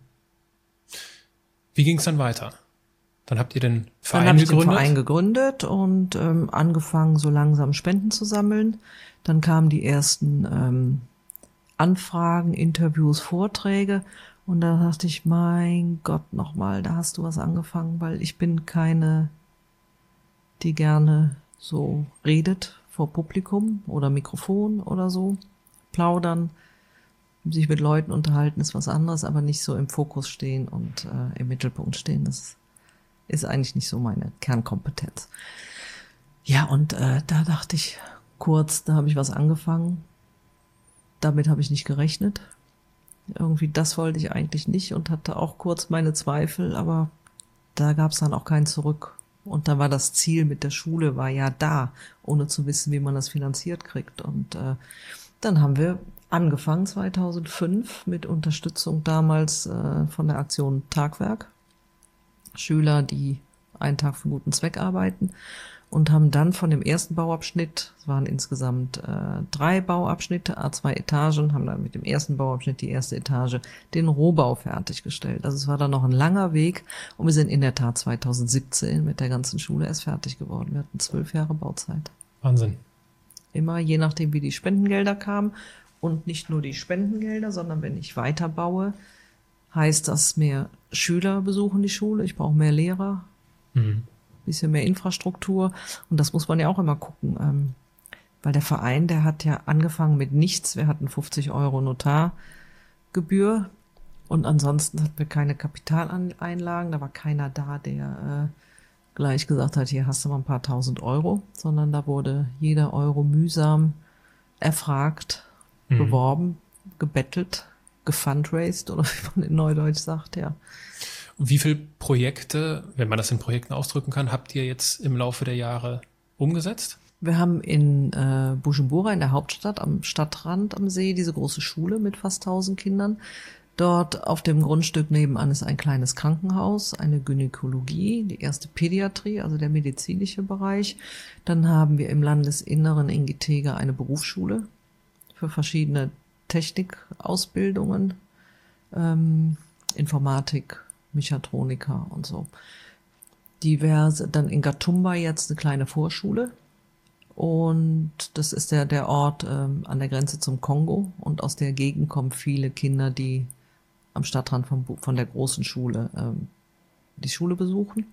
Speaker 1: Wie ging es dann weiter? Dann habt ihr den Verein
Speaker 3: Dann habe ich
Speaker 1: gegründet?
Speaker 3: den Verein gegründet und ähm, angefangen, so langsam Spenden zu sammeln. Dann kamen die ersten ähm, Anfragen, Interviews, Vorträge. Und da dachte ich, mein Gott, nochmal, da hast du was angefangen, weil ich bin keine, die gerne so redet vor Publikum oder Mikrofon oder so. Plaudern, sich mit Leuten unterhalten ist was anderes, aber nicht so im Fokus stehen und äh, im Mittelpunkt stehen. Das ist eigentlich nicht so meine Kernkompetenz. Ja, und äh, da dachte ich kurz, da habe ich was angefangen. Damit habe ich nicht gerechnet. Irgendwie, das wollte ich eigentlich nicht und hatte auch kurz meine Zweifel, aber da gab es dann auch kein Zurück. Und da war das Ziel mit der Schule, war ja da, ohne zu wissen, wie man das finanziert kriegt. Und äh, dann haben wir angefangen zweitausendfünf mit Unterstützung damals äh, von der Aktion Tagwerk. Schüler, die einen Tag für guten Zweck arbeiten. Und haben dann von dem ersten Bauabschnitt, es waren insgesamt äh, drei Bauabschnitte, a zwei Etagen, haben dann mit dem ersten Bauabschnitt, die erste Etage, den Rohbau fertiggestellt. Also es war dann noch ein langer Weg und wir sind in der Tat zweitausendsiebzehn mit der ganzen Schule erst fertig geworden. Wir hatten zwölf Jahre Bauzeit.
Speaker 1: Wahnsinn.
Speaker 3: Immer je nachdem, wie die Spendengelder kamen und nicht nur die Spendengelder, sondern wenn ich weiterbaue, heißt das, mehr Schüler besuchen die Schule, ich brauche mehr Lehrer, mhm. bisschen mehr Infrastruktur. Und das muss man ja auch immer gucken, ähm, weil der Verein, der hat ja angefangen mit nichts. Wir hatten fünfzig Euro Notargebühr und ansonsten hatten wir keine Kapitaleinlagen. Da war keiner da, der äh, gleich gesagt hat, hier hast du mal ein paar tausend Euro, sondern da wurde jeder Euro mühsam erfragt, mhm. beworben, gebettelt, gefundraised oder wie man in Neudeutsch sagt, ja.
Speaker 1: Wie viele Projekte, wenn man das in Projekten ausdrücken kann, habt ihr jetzt im Laufe der Jahre umgesetzt?
Speaker 3: Wir haben in äh, Bujumbura in der Hauptstadt am Stadtrand am See diese große Schule mit fast tausend Kindern. Dort auf dem Grundstück nebenan ist ein kleines Krankenhaus, eine Gynäkologie, die erste Pädiatrie, also der medizinische Bereich. Dann haben wir im Landesinneren in Gitega eine Berufsschule für verschiedene Technikausbildungen, ähm, Informatik, Mechatroniker und so. Diverse, dann in Gatumba jetzt eine kleine Vorschule. Und das ist der, der Ort ähm, an der Grenze zum Kongo. Und aus der Gegend kommen viele Kinder, die am Stadtrand von, von der großen Schule ähm, die Schule besuchen.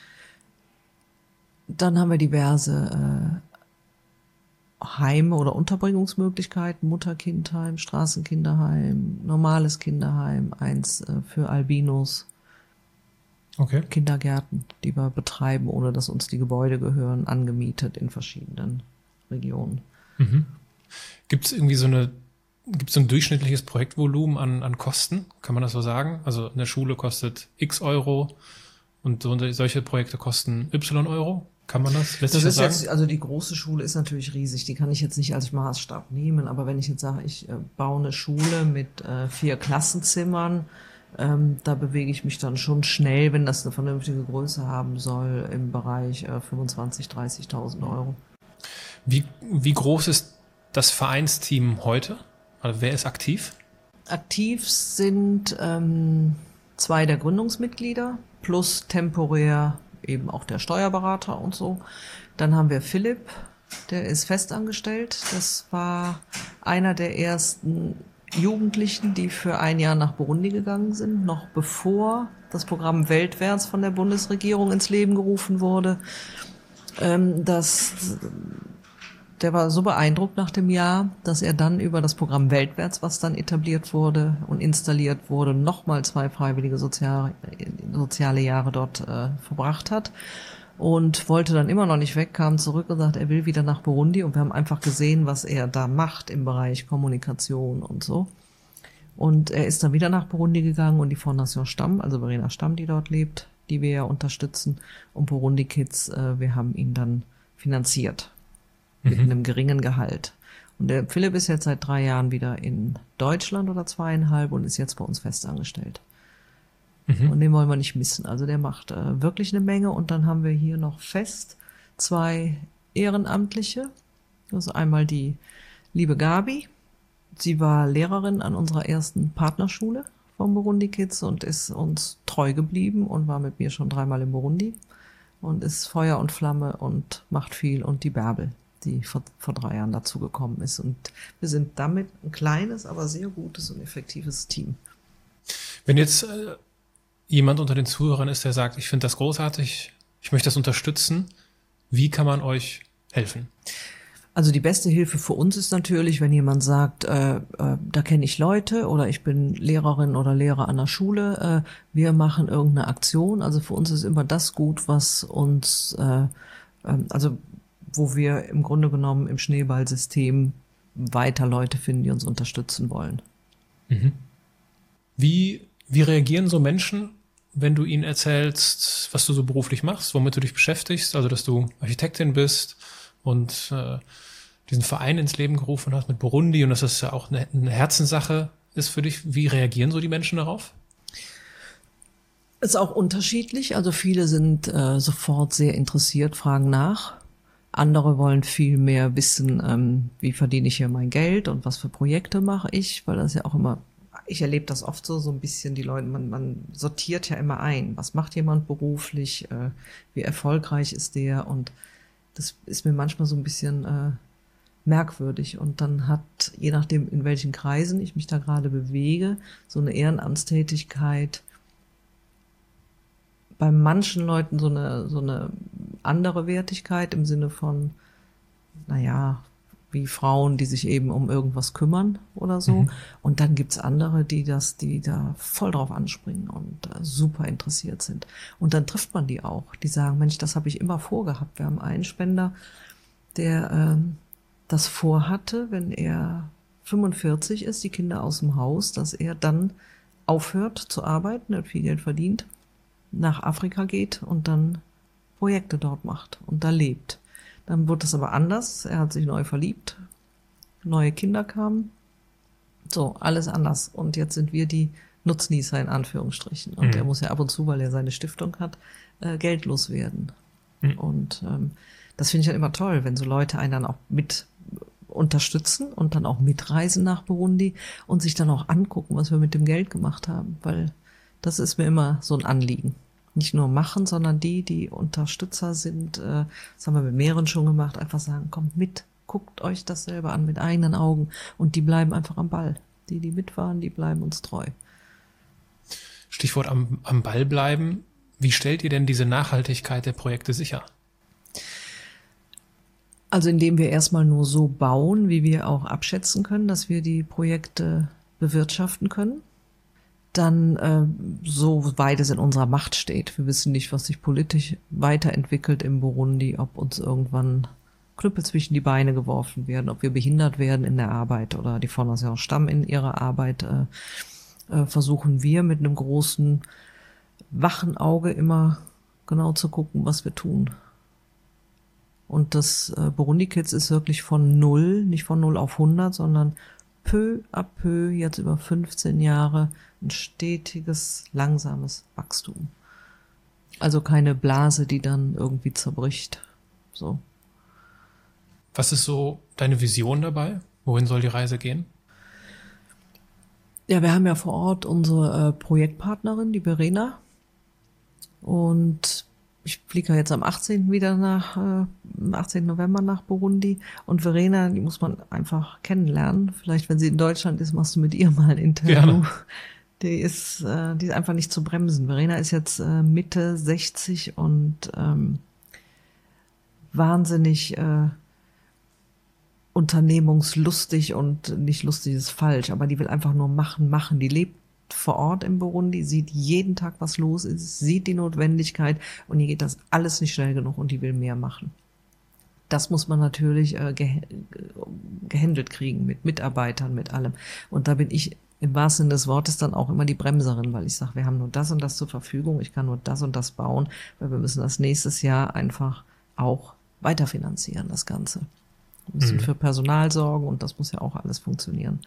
Speaker 3: Dann haben wir diverse äh, Heime oder Unterbringungsmöglichkeiten. Mutter-Kind-Heim, Straßenkinderheim, normales Kinderheim, eins äh, für Albinos. Okay. Kindergärten, die wir betreiben, ohne dass uns die Gebäude gehören, angemietet in verschiedenen Regionen.
Speaker 1: Mhm. Gibt es irgendwie so eine, gibt es so ein durchschnittliches Projektvolumen an, an Kosten? Kann man das so sagen? Also eine Schule kostet X Euro und so, solche Projekte kosten Y Euro? Kann man das? Lässt
Speaker 3: das
Speaker 1: sich
Speaker 3: ist
Speaker 1: das sagen?
Speaker 3: Jetzt, also die große Schule ist natürlich riesig. Die kann ich jetzt nicht als Maßstab nehmen. Aber wenn ich jetzt sage, ich äh, baue eine Schule mit äh, vier Klassenzimmern, Ähm, da bewege ich mich dann schon schnell, wenn das eine vernünftige Größe haben soll, im Bereich äh, fünfundzwanzigtausend, dreißigtausend Euro.
Speaker 1: Wie, wie groß ist das Vereinsteam heute? Also wer ist aktiv?
Speaker 3: Aktiv sind ähm, zwei der Gründungsmitglieder plus temporär eben auch der Steuerberater und so. Dann haben wir Philipp, der ist festangestellt. Das war einer der ersten Jugendlichen, die für ein Jahr nach Burundi gegangen sind, noch bevor das Programm Weltwärts von der Bundesregierung ins Leben gerufen wurde. Ähm, das, der war so beeindruckt nach dem Jahr, dass er dann über das Programm Weltwärts, was dann etabliert wurde und installiert wurde, nochmal zwei freiwillige soziale, soziale Jahre dort äh, verbracht hat. Und wollte dann immer noch nicht weg, kam zurück und sagt, er will wieder nach Burundi. Und wir haben einfach gesehen, was er da macht im Bereich Kommunikation und so. Und er ist dann wieder nach Burundi gegangen und die Fondation Stamm, also Verena Stamm, die dort lebt, die wir ja unterstützen, und Burundi Kids, äh, wir haben ihn dann finanziert mhm. mit einem geringen Gehalt. Und der Philipp ist jetzt seit drei Jahren wieder in Deutschland oder zweieinhalb und ist jetzt bei uns festangestellt. Mhm. Und den wollen wir nicht missen. Also der macht äh, wirklich eine Menge. Und dann haben wir hier noch fest zwei Ehrenamtliche. Das ist einmal die liebe Gabi. Sie war Lehrerin an unserer ersten Partnerschule vom Burundi Kids und ist uns treu geblieben und war mit mir schon dreimal in Burundi und ist Feuer und Flamme und macht viel. Und die Bärbel, die vor, vor drei Jahren dazugekommen ist. Und wir sind damit ein kleines, aber sehr gutes und effektives Team.
Speaker 1: Wenn jetzt äh jemand unter den Zuhörern ist, der sagt, ich finde das großartig, ich möchte das unterstützen, wie kann man euch helfen?
Speaker 3: Also die beste Hilfe für uns ist natürlich, wenn jemand sagt, äh, äh, da kenne ich Leute oder ich bin Lehrerin oder Lehrer an der Schule, äh, wir machen irgendeine Aktion. Also für uns ist immer das gut, was uns, äh, äh, also wo wir im Grunde genommen im Schneeballsystem weiter Leute finden, die uns unterstützen wollen.
Speaker 1: Mhm. Wie Wie reagieren so Menschen, wenn du ihnen erzählst, was du so beruflich machst, womit du dich beschäftigst, also dass du Architektin bist und äh, diesen Verein ins Leben gerufen hast mit Burundi und dass das ja auch eine, eine Herzenssache ist für dich. Wie reagieren so die Menschen darauf?
Speaker 3: Ist auch unterschiedlich. Also viele sind äh, sofort sehr interessiert, fragen nach. Andere wollen viel mehr wissen, ähm, wie verdiene ich hier mein Geld und was für Projekte mache ich, weil das ja auch immer, ich erlebe das oft so, so ein bisschen, die Leute, man, man sortiert ja immer ein. Was macht jemand beruflich? Äh, wie erfolgreich ist der? Und das ist mir manchmal so ein bisschen äh, merkwürdig. Und dann hat, je nachdem, in welchen Kreisen ich mich da gerade bewege, so eine Ehrenamtstätigkeit bei manchen Leuten so eine, so eine andere Wertigkeit im Sinne von, naja, wie Frauen, die sich eben um irgendwas kümmern oder so. Mhm. Und dann gibt's andere, die das, die da voll drauf anspringen und äh, super interessiert sind. Und dann trifft man die auch. Die sagen, Mensch, das habe ich immer vorgehabt. Wir haben einen Spender, der ähm, das vorhatte, wenn er fünfundvierzig ist, die Kinder aus dem Haus, dass er dann aufhört zu arbeiten, hat viel Geld verdient, nach Afrika geht und dann Projekte dort macht und da lebt. Dann wurde es aber anders. Er hat sich neu verliebt. Neue Kinder kamen. So, alles anders. Und jetzt sind wir die Nutznießer in Anführungsstrichen. Und mhm. er muss ja ab und zu, weil er seine Stiftung hat, äh, geldlos werden. Mhm. Und ähm, das finde ich halt immer toll, wenn so Leute einen dann auch mit unterstützen und dann auch mitreisen nach Burundi und sich dann auch angucken, was wir mit dem Geld gemacht haben. Weil das ist mir immer so ein Anliegen. Nicht nur machen, sondern die, die Unterstützer sind, äh, das haben wir mit mehreren schon gemacht, einfach sagen, kommt mit, guckt euch das selber an mit eigenen Augen und die bleiben einfach am Ball. Die, die mitfahren, die bleiben uns treu.
Speaker 1: Stichwort am, am Ball bleiben. Wie stellt ihr denn diese Nachhaltigkeit der Projekte sicher?
Speaker 3: Also indem wir erstmal nur so bauen, wie wir auch abschätzen können, dass wir die Projekte bewirtschaften können. Dann äh, so weit es in unserer Macht steht. Wir wissen nicht, was sich politisch weiterentwickelt im Burundi, ob uns irgendwann Knüppel zwischen die Beine geworfen werden, ob wir behindert werden in der Arbeit oder die Fondation Stamm in ihrer Arbeit. Äh, äh, versuchen wir mit einem großen wachen Auge immer genau zu gucken, was wir tun. Und das äh, Burundi Kids ist wirklich von null, nicht von null auf hundert, sondern peu à peu, jetzt über fünfzehn Jahre, ein stetiges, langsames Wachstum. Also keine Blase, die dann irgendwie zerbricht. So.
Speaker 1: Was ist so deine Vision dabei? Wohin soll die Reise gehen?
Speaker 3: Ja, wir haben ja vor Ort unsere äh, Projektpartnerin, die Verena. Und ich fliege jetzt am achtzehnten wieder nach, äh, am achtzehnten November nach Burundi. Und Verena, die muss man einfach kennenlernen. Vielleicht, wenn sie in Deutschland ist, machst du mit ihr mal ein Interview. Gerne. Die ist, äh, die ist einfach nicht zu bremsen. Verena ist jetzt äh, Mitte sechzig und ähm, wahnsinnig äh, unternehmungslustig und nicht lustig ist falsch, aber die will einfach nur machen, machen. Die lebt vor Ort im Burundi, sieht jeden Tag, was los ist, sieht die Notwendigkeit und ihr geht das alles nicht schnell genug und die will mehr machen. Das muss man natürlich äh, ge- gehandelt kriegen mit Mitarbeitern, mit allem. Und da bin ich im wahrsten Sinne des Wortes dann auch immer die Bremserin, weil ich sage, wir haben nur das und das zur Verfügung, ich kann nur das und das bauen, weil wir müssen das nächstes Jahr einfach auch weiterfinanzieren, das Ganze. Wir müssen mhm. für Personal sorgen und das muss ja auch alles funktionieren.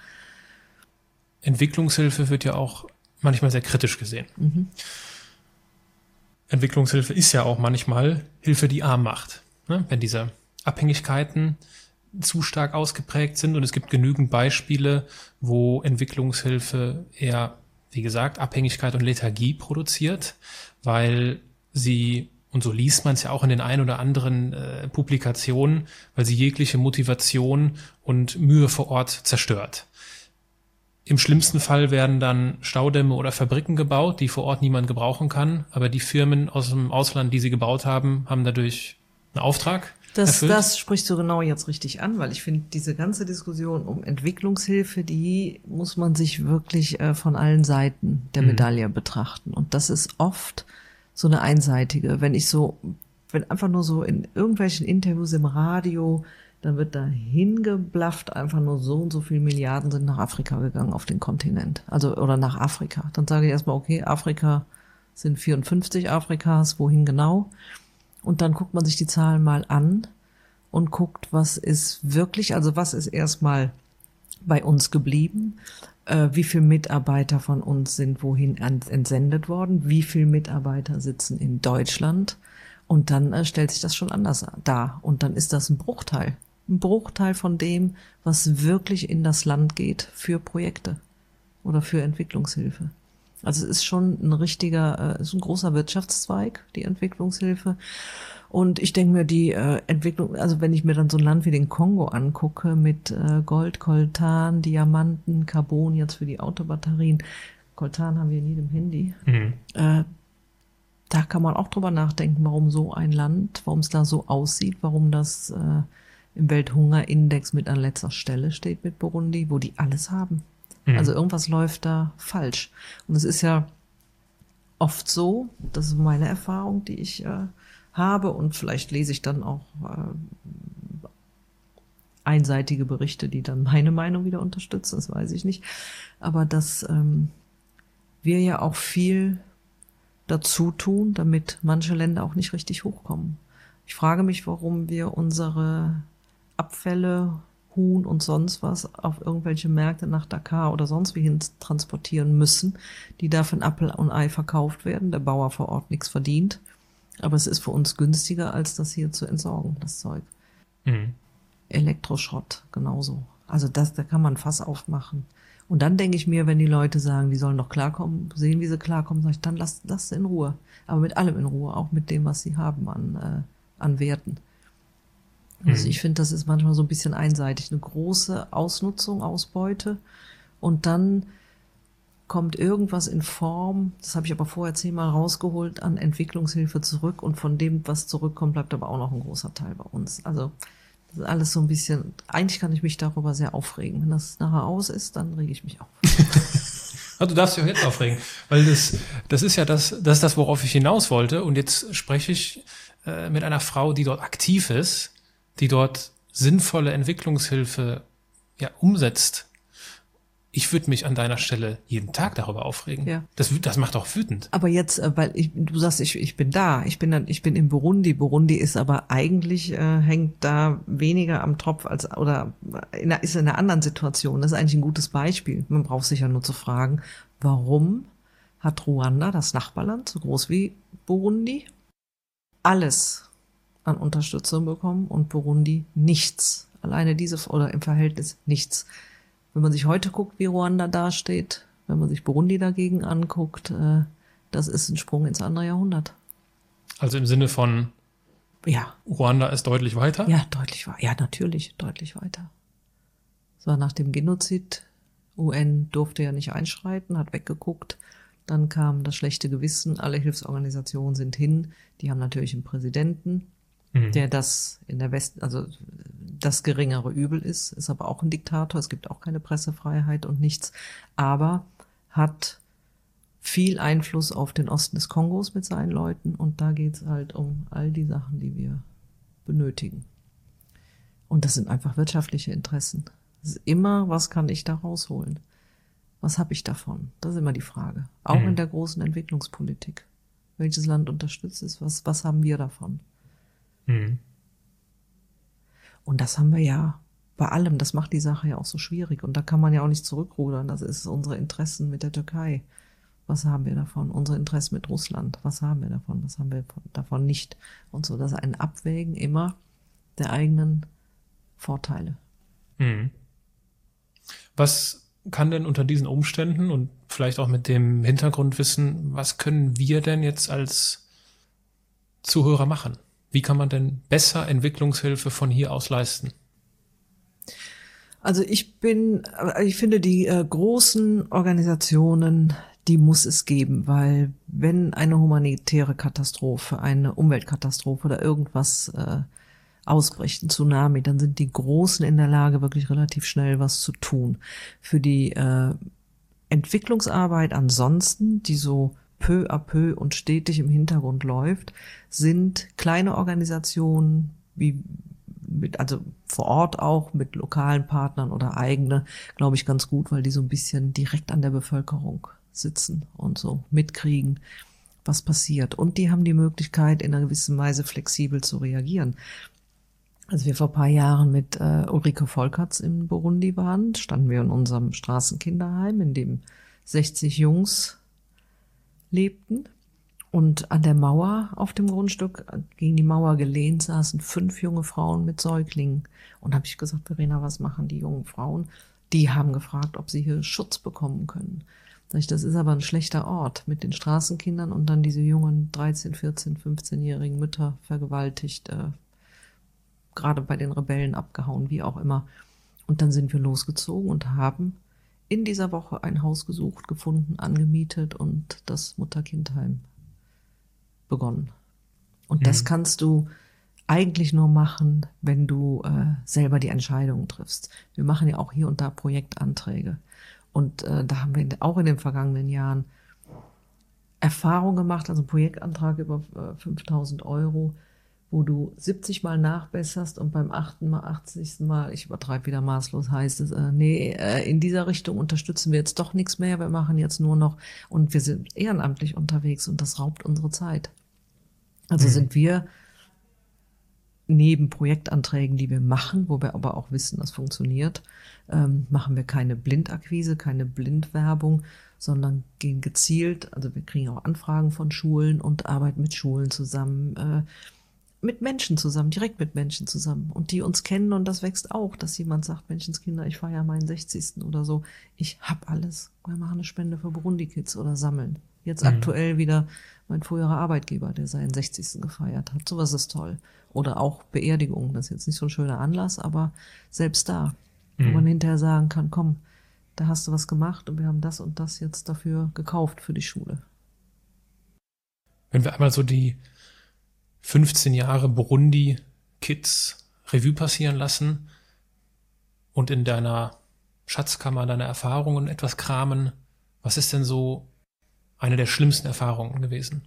Speaker 1: Entwicklungshilfe wird ja auch manchmal sehr kritisch gesehen. Mhm. Entwicklungshilfe ist ja auch manchmal Hilfe, die arm macht. Ne? Wenn diese Abhängigkeiten zu stark ausgeprägt sind und es gibt genügend Beispiele, wo Entwicklungshilfe eher, wie gesagt, Abhängigkeit und Lethargie produziert, weil sie, und so liest man es ja auch in den ein oder anderen äh, Publikationen, weil sie jegliche Motivation und Mühe vor Ort zerstört. Im schlimmsten Fall werden dann Staudämme oder Fabriken gebaut, die vor Ort niemand gebrauchen kann, aber die Firmen aus dem Ausland, die sie gebaut haben, haben dadurch einen Auftrag.
Speaker 3: Das, das sprichst du genau jetzt richtig an, weil ich finde, diese ganze Diskussion um Entwicklungshilfe, die muss man sich wirklich äh, von allen Seiten der Medaille mhm. betrachten. Und das ist oft so eine einseitige. Wenn ich so, wenn einfach nur so in irgendwelchen Interviews im Radio, dann wird da hingeblafft, einfach nur so und so viele Milliarden sind nach Afrika gegangen, auf den Kontinent. Also, oder nach Afrika. Dann sage ich erstmal, okay, Afrika sind vierundfünfzig Afrikas, wohin genau? Und dann guckt man sich die Zahlen mal an und guckt, was ist wirklich, also was ist erstmal bei uns geblieben, äh, wie viele Mitarbeiter von uns sind wohin entsendet worden, wie viele Mitarbeiter sitzen in Deutschland und dann äh, stellt sich das schon anders dar. Und dann ist das ein Bruchteil, ein Bruchteil von dem, was wirklich in das Land geht für Projekte oder für Entwicklungshilfe. Also es ist schon ein richtiger, äh, ist ein großer Wirtschaftszweig, die Entwicklungshilfe. Und ich denke mir, die äh, Entwicklung, also wenn ich mir dann so ein Land wie den Kongo angucke mit äh, Gold, Coltan, Diamanten, Carbon jetzt für die Autobatterien. Coltan haben wir in jedem Handy. Mhm. Äh, da kann man auch drüber nachdenken, warum so ein Land, warum es da so aussieht, warum das äh, im Welthungerindex mit an letzter Stelle steht mit Burundi, wo die alles haben. Mhm. Also irgendwas läuft da falsch. Und es ist ja oft so, das ist meine Erfahrung, die ich äh, habe, und vielleicht lese ich dann auch äh, einseitige Berichte, die dann meine Meinung wieder unterstützen, das weiß ich nicht. Aber dass ähm, wir ja auch viel dazu tun, damit manche Länder auch nicht richtig hochkommen. Ich frage mich, warum wir unsere Abfälle, Huhn und sonst was auf irgendwelche Märkte nach Dakar oder sonst wie hin transportieren müssen, die da für ein Apfel und Ei verkauft werden, der Bauer vor Ort nichts verdient. Aber es ist für uns günstiger, als das hier zu entsorgen, das Zeug. Mhm. Elektroschrott genauso. Also das, da kann man Fass aufmachen. Und dann denke ich mir, wenn die Leute sagen, die sollen doch klarkommen, sehen, wie sie klarkommen, sage ich, dann lasst das in Ruhe. Aber mit allem in Ruhe, auch mit dem, was sie haben an, äh, an Werten. Mhm. Also ich finde, das ist manchmal so ein bisschen einseitig. Eine große Ausnutzung, Ausbeute. Und dann kommt irgendwas in Form, das habe ich aber vorher zehnmal rausgeholt, an Entwicklungshilfe zurück. Und von dem, was zurückkommt, bleibt aber auch noch ein großer Teil bei uns. Also das ist alles so ein bisschen, eigentlich kann ich mich darüber sehr aufregen. Wenn das nachher aus ist, dann rege ich mich auf.
Speaker 1: Also du darfst dich auch jetzt aufregen, weil das, das ist ja das, das ist das, worauf ich hinaus wollte. Und jetzt spreche ich äh, mit einer Frau, die dort aktiv ist, die dort sinnvolle Entwicklungshilfe ja umsetzt. Ich würde mich an deiner Stelle jeden Tag darüber aufregen. Ja. Das, das macht auch wütend.
Speaker 3: Aber jetzt, weil ich, du sagst, ich, ich bin da, ich bin dann, ich bin in Burundi. Burundi ist aber eigentlich äh, hängt da weniger am Tropf als oder in, ist in einer anderen Situation. Das ist eigentlich ein gutes Beispiel. Man braucht sich ja nur zu fragen, warum hat Ruanda, das Nachbarland, so groß wie Burundi, alles an Unterstützung bekommen und Burundi nichts. Alleine diese oder im Verhältnis nichts. Wenn man sich heute guckt, wie Ruanda dasteht, wenn man sich Burundi dagegen anguckt, äh, das ist ein Sprung ins andere Jahrhundert.
Speaker 1: Also im Sinne von,
Speaker 3: ja,
Speaker 1: Ruanda ist deutlich weiter?
Speaker 3: Ja, deutlich weiter. Ja, natürlich, deutlich weiter. Es war nach dem Genozid. U N durfte ja nicht einschreiten, hat weggeguckt. Dann kam das schlechte Gewissen. Alle Hilfsorganisationen sind hin. Die haben natürlich einen Präsidenten, mhm. der das in der West, also das geringere Übel ist, ist aber auch ein Diktator. Es gibt auch keine Pressefreiheit und nichts, aber hat viel Einfluss auf den Osten des Kongos mit seinen Leuten, und da geht's halt um all die Sachen, die wir benötigen. Und das sind einfach wirtschaftliche Interessen. Es ist immer, was kann ich da rausholen? Was habe ich davon? Das ist immer die Frage. Auch mhm. in der großen Entwicklungspolitik. Welches Land unterstützt es? Was, was haben wir davon? Mhm. Und das haben wir ja bei allem. Das macht die Sache ja auch so schwierig. Und da kann man ja auch nicht zurückrudern. Das ist unsere Interessen mit der Türkei. Was haben wir davon? Unsere Interessen mit Russland. Was haben wir davon? Was haben wir davon nicht? Und so, das ist ein Abwägen immer der eigenen Vorteile.
Speaker 1: Mhm. Was kann denn unter diesen Umständen und vielleicht auch mit dem Hintergrundwissen, was können wir denn jetzt als Zuhörer machen? Wie kann man denn besser Entwicklungshilfe von hier aus leisten?
Speaker 3: Also ich bin, ich finde, die äh, großen Organisationen, die muss es geben, weil wenn eine humanitäre Katastrophe, eine Umweltkatastrophe oder irgendwas äh, ausbricht, ein Tsunami, dann sind die Großen in der Lage, wirklich relativ schnell was zu tun. Für die äh, Entwicklungsarbeit ansonsten, die so peu à peu und stetig im Hintergrund läuft, sind kleine Organisationen, wie mit, also vor Ort auch mit lokalen Partnern oder eigene, glaube ich, ganz gut, weil die so ein bisschen direkt an der Bevölkerung sitzen und so mitkriegen, was passiert. Und die haben die Möglichkeit, in einer gewissen Weise flexibel zu reagieren. Als wir vor ein paar Jahren mit äh, Ulrike Volkerts in Burundi waren, standen wir in unserem Straßenkinderheim, in dem sechzig Jungs lebten. Und an der Mauer auf dem Grundstück, gegen die Mauer gelehnt, saßen fünf junge Frauen mit Säuglingen. Und habe ich gesagt, Verena, was machen die jungen Frauen? Die haben gefragt, ob sie hier Schutz bekommen können. Sag ich, das ist aber ein schlechter Ort mit den Straßenkindern und dann diese jungen dreizehn-, vierzehn-, fünfzehnjährigen Mütter vergewaltigt, äh, gerade bei den Rebellen abgehauen, wie auch immer. Und dann sind wir losgezogen und haben in dieser Woche ein Haus gesucht, gefunden, angemietet und das Mutter-Kind-Heim begonnen. Und mhm. das kannst du eigentlich nur machen, wenn du äh, selber die Entscheidungen triffst. Wir machen ja auch hier und da Projektanträge. Und äh, da haben wir auch in den vergangenen Jahren Erfahrung gemacht, also ein Projektantrag über äh, fünftausend Euro, wo du siebzig Mal nachbesserst und beim achten Mal, achtzigsten Mal, ich übertreibe wieder maßlos, heißt es, äh, nee, äh, in dieser Richtung unterstützen wir jetzt doch nichts mehr, wir machen jetzt nur noch, und wir sind ehrenamtlich unterwegs und das raubt unsere Zeit. Also mhm. sind wir neben Projektanträgen, die wir machen, wo wir aber auch wissen, das funktioniert, ähm, machen wir keine Blindakquise, keine Blindwerbung, sondern gehen gezielt, also wir kriegen auch Anfragen von Schulen und arbeiten mit Schulen zusammen, äh, mit Menschen zusammen, direkt mit Menschen zusammen und die uns kennen und das wächst auch, dass jemand sagt, Menschenskinder, ich feiere meinen sechzigsten oder so, ich hab alles, wir machen eine Spende für Burundi-Kids oder sammeln. Jetzt mhm. aktuell wieder mein früherer Arbeitgeber, der seinen sechzigsten gefeiert hat. Sowas ist toll. Oder auch Beerdigung, das ist jetzt nicht so ein schöner Anlass, aber selbst da, mhm. wo man hinterher sagen kann, komm, da hast du was gemacht und wir haben das und das jetzt dafür gekauft für die Schule.
Speaker 1: Wenn wir einmal so die fünfzehn Jahre Burundi Kids Revue passieren lassen und in deiner Schatzkammer deiner Erfahrungen etwas kramen, was ist denn so eine der schlimmsten Erfahrungen gewesen?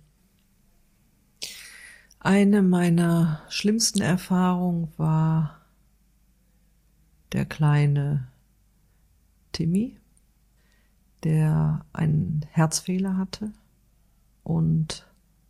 Speaker 3: Eine meiner schlimmsten Erfahrungen war der kleine Timmy, der einen Herzfehler hatte und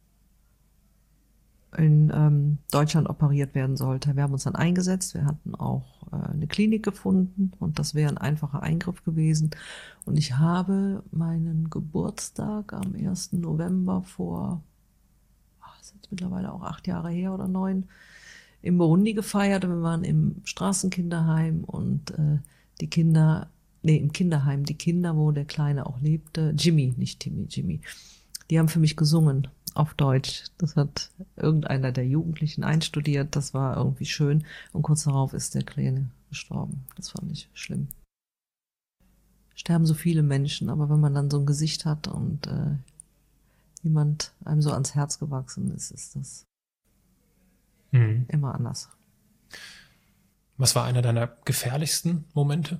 Speaker 3: in ähm, Deutschland operiert werden sollte. Wir haben uns dann eingesetzt, wir hatten auch äh, eine Klinik gefunden und das wäre ein einfacher Eingriff gewesen. Und ich habe meinen Geburtstag am ersten November vor, ach, das ist jetzt mittlerweile auch acht Jahre her oder neun, im Burundi gefeiert. Und wir waren im Straßenkinderheim und äh, die Kinder, nee, im Kinderheim, die Kinder, wo der Kleine auch lebte, Jimmy, nicht Timmy, Jimmy, die haben für mich gesungen. Auf Deutsch. Das hat irgendeiner der Jugendlichen einstudiert. Das war irgendwie schön. Und kurz darauf ist der Kleine gestorben. Das fand ich schlimm. Sterben so viele Menschen, aber wenn man dann so ein Gesicht hat und äh, jemand einem so ans Herz gewachsen ist, ist das mhm. immer anders.
Speaker 1: Was war einer deiner gefährlichsten Momente?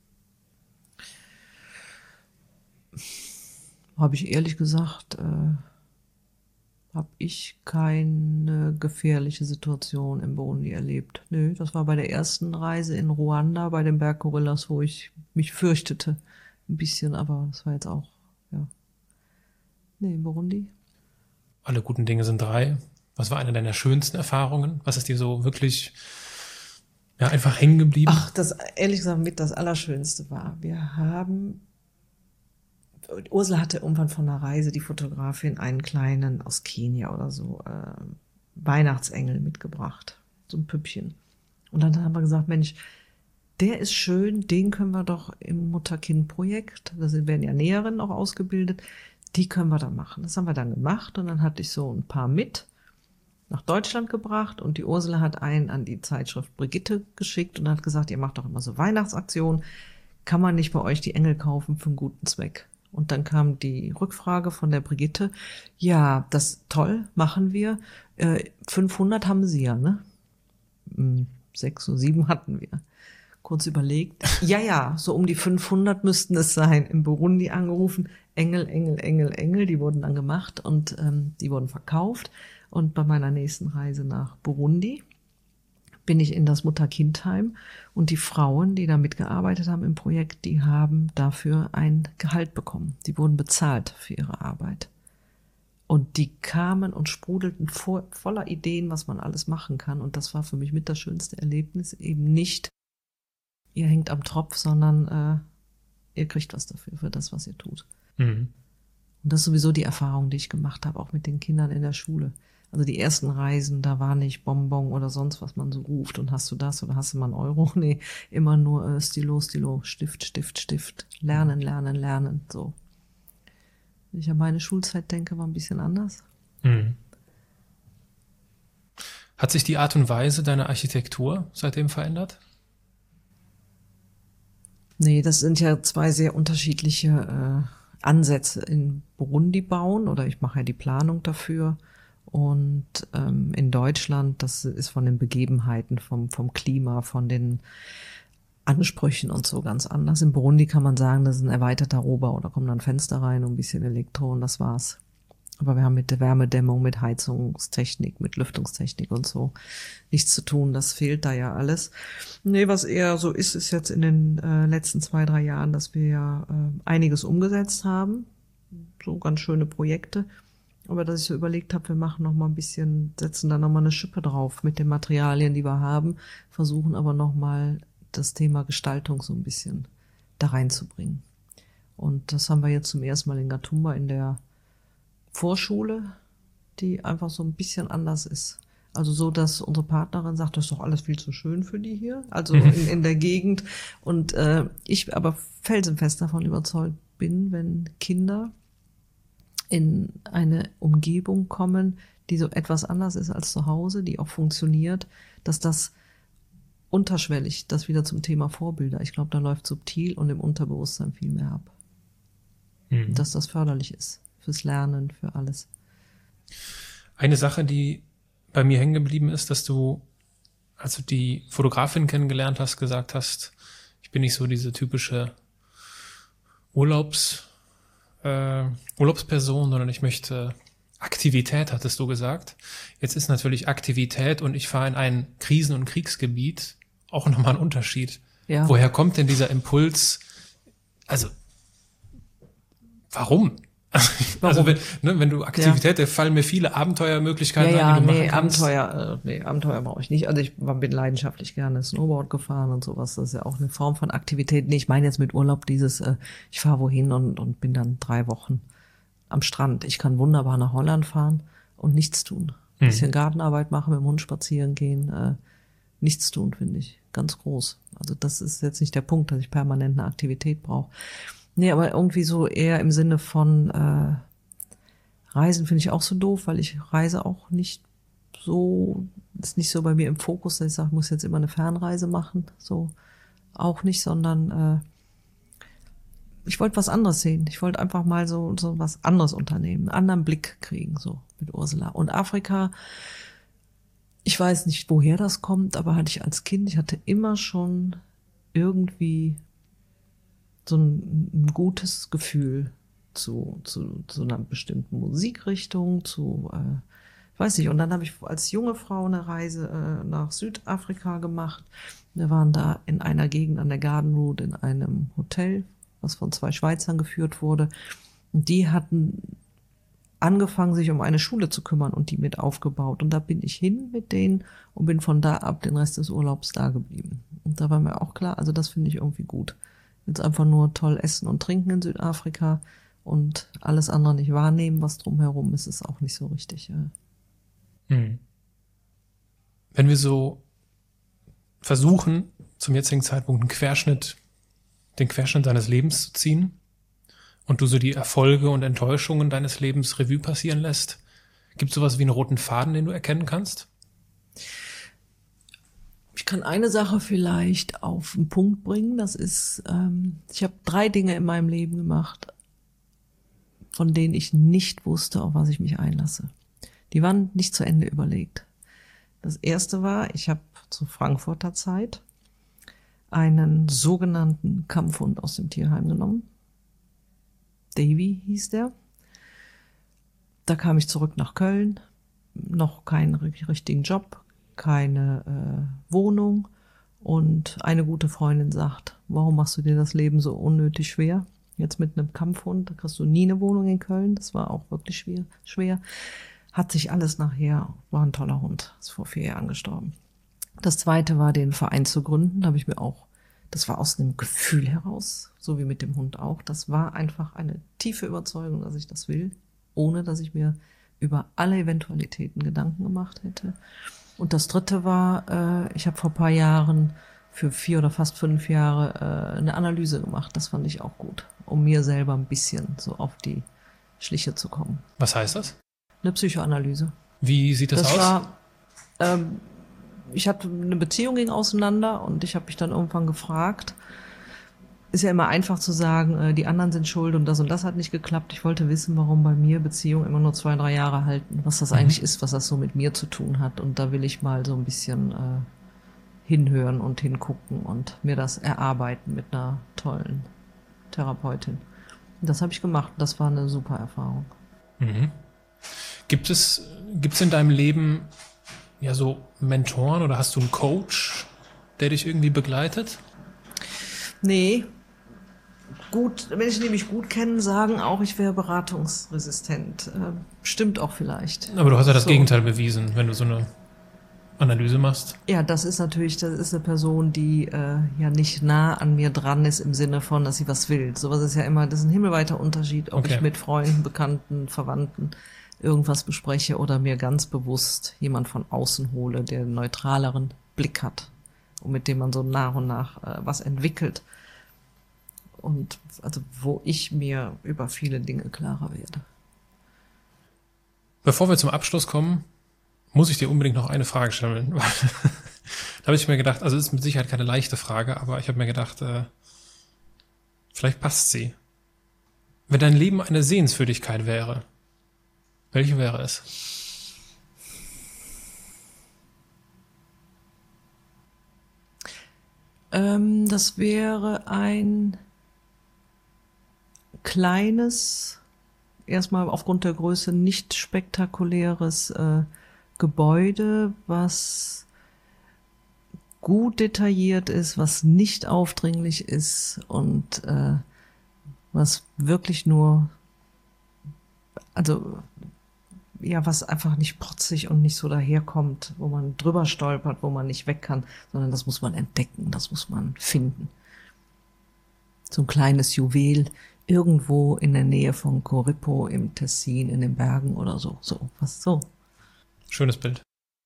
Speaker 3: Habe ich ehrlich gesagt... Äh, habe ich keine gefährliche Situation im Burundi erlebt. Nö, das war bei der ersten Reise in Ruanda, bei den Berggorillas, wo ich mich fürchtete. Ein bisschen, aber das war jetzt auch, ja. Nee, in Burundi.
Speaker 1: Alle guten Dinge sind drei. Was war eine deiner schönsten Erfahrungen? Was ist dir so wirklich, ja, einfach hängen geblieben?
Speaker 3: Ach, das, ehrlich gesagt, mit das Allerschönste war, wir haben... Ursula hatte irgendwann von einer Reise, die Fotografin, einen kleinen aus Kenia oder so, äh, Weihnachtsengel mitgebracht. So ein Püppchen. Und dann haben wir gesagt, Mensch, der ist schön, den können wir doch im Mutter-Kind-Projekt, da werden ja Näherinnen auch ausgebildet, die können wir da machen. Das haben wir dann gemacht und dann hatte ich so ein paar mit nach Deutschland gebracht und die Ursula hat einen an die Zeitschrift Brigitte geschickt und hat gesagt, ihr macht doch immer so Weihnachtsaktionen, kann man nicht bei euch die Engel kaufen für einen guten Zweck? Und dann kam die Rückfrage von der Brigitte, ja, das toll, machen wir. Äh, fünfhundert haben sie ja, ne? Hm, sechs oder sieben hatten wir. Kurz überlegt, ja, ja, so um die fünfhundert müssten es sein. Im Burundi angerufen, Engel, Engel, Engel, Engel, die wurden dann gemacht und ähm, die wurden verkauft. Und bei meiner nächsten Reise nach Burundi bin ich in das Mutter-Kind-Heim und die Frauen, die da mitgearbeitet haben im Projekt, die haben dafür ein Gehalt bekommen. Die wurden bezahlt für ihre Arbeit. Und die kamen und sprudelten vor, voller Ideen, was man alles machen kann. Und das war für mich mit das schönste Erlebnis. Eben nicht, ihr hängt am Tropf, sondern äh, ihr kriegt was dafür, für das, was ihr tut. Mhm. Und das ist sowieso die Erfahrung, die ich gemacht habe, auch mit den Kindern in der Schule. Also die ersten Reisen, da war nicht Bonbon oder sonst, was man so ruft und hast du das oder hast du mal einen Euro? Nee, immer nur äh, Stilo, Stilo, Stift, Stift, Stift, lernen, lernen, lernen, so. Wenn ich an meine Schulzeit denke, war ein bisschen anders.
Speaker 1: Mhm. Hat sich die Art und Weise deiner Architektur seitdem verändert?
Speaker 3: Nee, das sind ja zwei sehr unterschiedliche äh, Ansätze in Burundi bauen, oder ich mache ja die Planung dafür. Und ähm, in Deutschland, das ist von den Begebenheiten, vom, vom Klima, von den Ansprüchen und so ganz anders. In Burundi kann man sagen, das ist ein erweiterter Rohbau. Da kommen dann Fenster rein und ein bisschen Elektro und das war's. Aber wir haben mit der Wärmedämmung, mit Heizungstechnik, mit Lüftungstechnik und so nichts zu tun. Das fehlt da ja alles. Nee, was eher so ist, ist jetzt in den äh, letzten zwei, drei Jahren, dass wir ja äh, einiges umgesetzt haben. So ganz schöne Projekte. Aber dass ich so überlegt habe, wir machen noch mal ein bisschen, setzen da noch mal eine Schippe drauf mit den Materialien, die wir haben, versuchen aber noch mal das Thema Gestaltung so ein bisschen da reinzubringen. Und das haben wir jetzt zum ersten Mal in Gatumba in der Vorschule, die einfach so ein bisschen anders ist. Also so, dass unsere Partnerin sagt, das ist doch alles viel zu schön für die hier, also in, in der Gegend. Und äh, ich aber felsenfest davon überzeugt bin, wenn Kinder in eine Umgebung kommen, die so etwas anders ist als zu Hause, die auch funktioniert, dass das unterschwellig, das wieder zum Thema Vorbilder. Ich glaube, da läuft subtil und im Unterbewusstsein viel mehr ab. Mhm. Dass das förderlich ist fürs Lernen, für alles.
Speaker 1: Eine Sache, die bei mir hängen geblieben ist, dass du, als du die Fotografin kennengelernt hast, gesagt hast, ich bin nicht so diese typische Urlaubs, äh, Urlaubsperson, sondern ich möchte Aktivität, hattest du gesagt. Jetzt ist natürlich Aktivität und ich fahre in ein Krisen- und Kriegsgebiet auch nochmal ein Unterschied. Ja. Woher kommt denn dieser Impuls? Also, warum?
Speaker 3: Warum?
Speaker 1: Also wenn, ne, wenn du Aktivität, ja. da fallen mir viele Abenteuermöglichkeiten
Speaker 3: ja, ja,
Speaker 1: ein, die du
Speaker 3: nee,
Speaker 1: machen kannst.
Speaker 3: Abenteuer, äh, nee, Abenteuer brauche ich nicht. Also ich war, bin leidenschaftlich gerne Snowboard gefahren und sowas. Das ist ja auch eine Form von Aktivität. Nee, ich meine jetzt mit Urlaub dieses, äh, ich fahre wohin und, und bin dann drei Wochen am Strand. Ich kann wunderbar nach Holland fahren und nichts tun. Ein bisschen mhm. Gartenarbeit machen, mit dem Hund spazieren gehen. Äh, nichts tun, finde ich ganz groß. Also das ist jetzt nicht der Punkt, dass ich permanent eine Aktivität brauche. Nee, aber irgendwie so eher im Sinne von äh, Reisen finde ich auch so doof, weil ich reise auch nicht so, ist nicht so bei mir im Fokus, dass ich sage, ich muss jetzt immer eine Fernreise machen. So auch nicht, sondern äh, ich wollte was anderes sehen. Ich wollte einfach mal so so was anderes unternehmen, einen anderen Blick kriegen, so mit Ursula. Und Afrika, ich weiß nicht, woher das kommt, aber hatte ich als Kind, ich hatte immer schon irgendwie so ein, ein gutes Gefühl zu, zu, zu einer bestimmten Musikrichtung, zu, äh, ich weiß nicht. Und dann habe ich als junge Frau eine Reise äh, nach Südafrika gemacht. Wir waren da in einer Gegend an der Garden Route in einem Hotel, was von zwei Schweizern geführt wurde. Und die hatten angefangen, sich um eine Schule zu kümmern und die mit aufgebaut. Und da bin ich hin mit denen und bin von da ab den Rest des Urlaubs da geblieben. Und da war mir auch klar, also das finde ich irgendwie gut. Jetzt einfach nur toll essen und trinken in Südafrika und alles andere nicht wahrnehmen, was drumherum ist, ist auch nicht so richtig. Ja.
Speaker 1: Hm. Wenn wir so versuchen, zum jetzigen Zeitpunkt einen Querschnitt, den Querschnitt deines Lebens zu ziehen und du so die Erfolge und Enttäuschungen deines Lebens Revue passieren lässt, gibt es sowas wie einen roten Faden, den du erkennen kannst?
Speaker 3: Ich kann eine Sache vielleicht auf den Punkt bringen. Das ist, ähm, ich habe drei Dinge in meinem Leben gemacht, von denen ich nicht wusste, auf was ich mich einlasse. Die waren nicht zu Ende überlegt. Das erste war, ich habe zur Frankfurter Zeit einen sogenannten Kampfhund aus dem Tierheim genommen. Davy hieß der. Da kam ich zurück nach Köln, noch keinen richtigen Job, keine äh, Wohnung und eine gute Freundin sagt, warum machst du dir das Leben so unnötig schwer? Jetzt mit einem Kampfhund, da kriegst du nie eine Wohnung in Köln, das war auch wirklich schwer. schwer. Hat sich alles nachher, war ein toller Hund, ist vor vier Jahren gestorben. Das zweite war, den Verein zu gründen, da habe ich mir auch, das war aus einem Gefühl heraus, so wie mit dem Hund auch, das war einfach eine tiefe Überzeugung, dass ich das will, ohne dass ich mir über alle Eventualitäten Gedanken gemacht hätte. Und das dritte war, äh, ich habe vor ein paar Jahren für vier oder fast fünf Jahre äh, eine Analyse gemacht. Das fand ich auch gut, um mir selber ein bisschen so auf die Schliche zu kommen.
Speaker 1: Was heißt das?
Speaker 3: Eine Psychoanalyse.
Speaker 1: Wie sieht das,
Speaker 3: Das
Speaker 1: aus?
Speaker 3: war, ähm, ich hatte eine Beziehung ging auseinander und ich habe mich dann irgendwann gefragt, ist ja immer einfach zu sagen, äh, die anderen sind schuld und das und das hat nicht geklappt. Ich wollte wissen, warum bei mir Beziehungen immer nur zwei, drei Jahre halten, was das mhm. eigentlich ist, was das so mit mir zu tun hat. Und da will ich mal so ein bisschen äh, hinhören und hingucken und mir das erarbeiten mit einer tollen Therapeutin. Und das habe ich gemacht. Das war eine super Erfahrung.
Speaker 1: Mhm. Gibt es, gibt es in deinem Leben ja so Mentoren oder hast du einen Coach, der dich irgendwie begleitet?
Speaker 3: Nee. Gut, Menschen, die mich gut kennen, sagen auch, ich wäre beratungsresistent. Äh, stimmt auch vielleicht.
Speaker 1: Aber du hast ja das
Speaker 3: so.
Speaker 1: Gegenteil bewiesen, wenn du so eine Analyse machst.
Speaker 3: Ja, das ist natürlich, das ist eine Person, die äh, ja nicht nah an mir dran ist im Sinne von, dass sie was will. Sowas ist ja immer, das ist ein himmelweiter Unterschied, ob
Speaker 1: Okay.
Speaker 3: ich mit Freunden, Bekannten, Verwandten irgendwas bespreche oder mir ganz bewusst jemand von außen hole, der einen neutraleren Blick hat und mit dem man so nach und nach äh, was entwickelt. Und also wo ich mir über viele Dinge klarer werde.
Speaker 1: Bevor wir zum Abschluss kommen, muss ich dir unbedingt noch eine Frage stellen. Da habe ich mir gedacht, also es ist mit Sicherheit keine leichte Frage, aber ich habe mir gedacht, äh, vielleicht passt sie. Wenn dein Leben eine Sehenswürdigkeit wäre, welche wäre es?
Speaker 3: Ähm, das wäre ein kleines, erstmal aufgrund der Größe nicht spektakuläres äh, Gebäude, was gut detailliert ist, was nicht aufdringlich ist und äh, was wirklich nur, also ja, was einfach nicht protzig und nicht so daherkommt, wo man drüber stolpert, wo man nicht weg kann, sondern das muss man entdecken, das muss man finden. So ein kleines Juwel irgendwo in der Nähe von Corripo im Tessin, in den Bergen oder so, so, was so.
Speaker 1: Schönes Bild.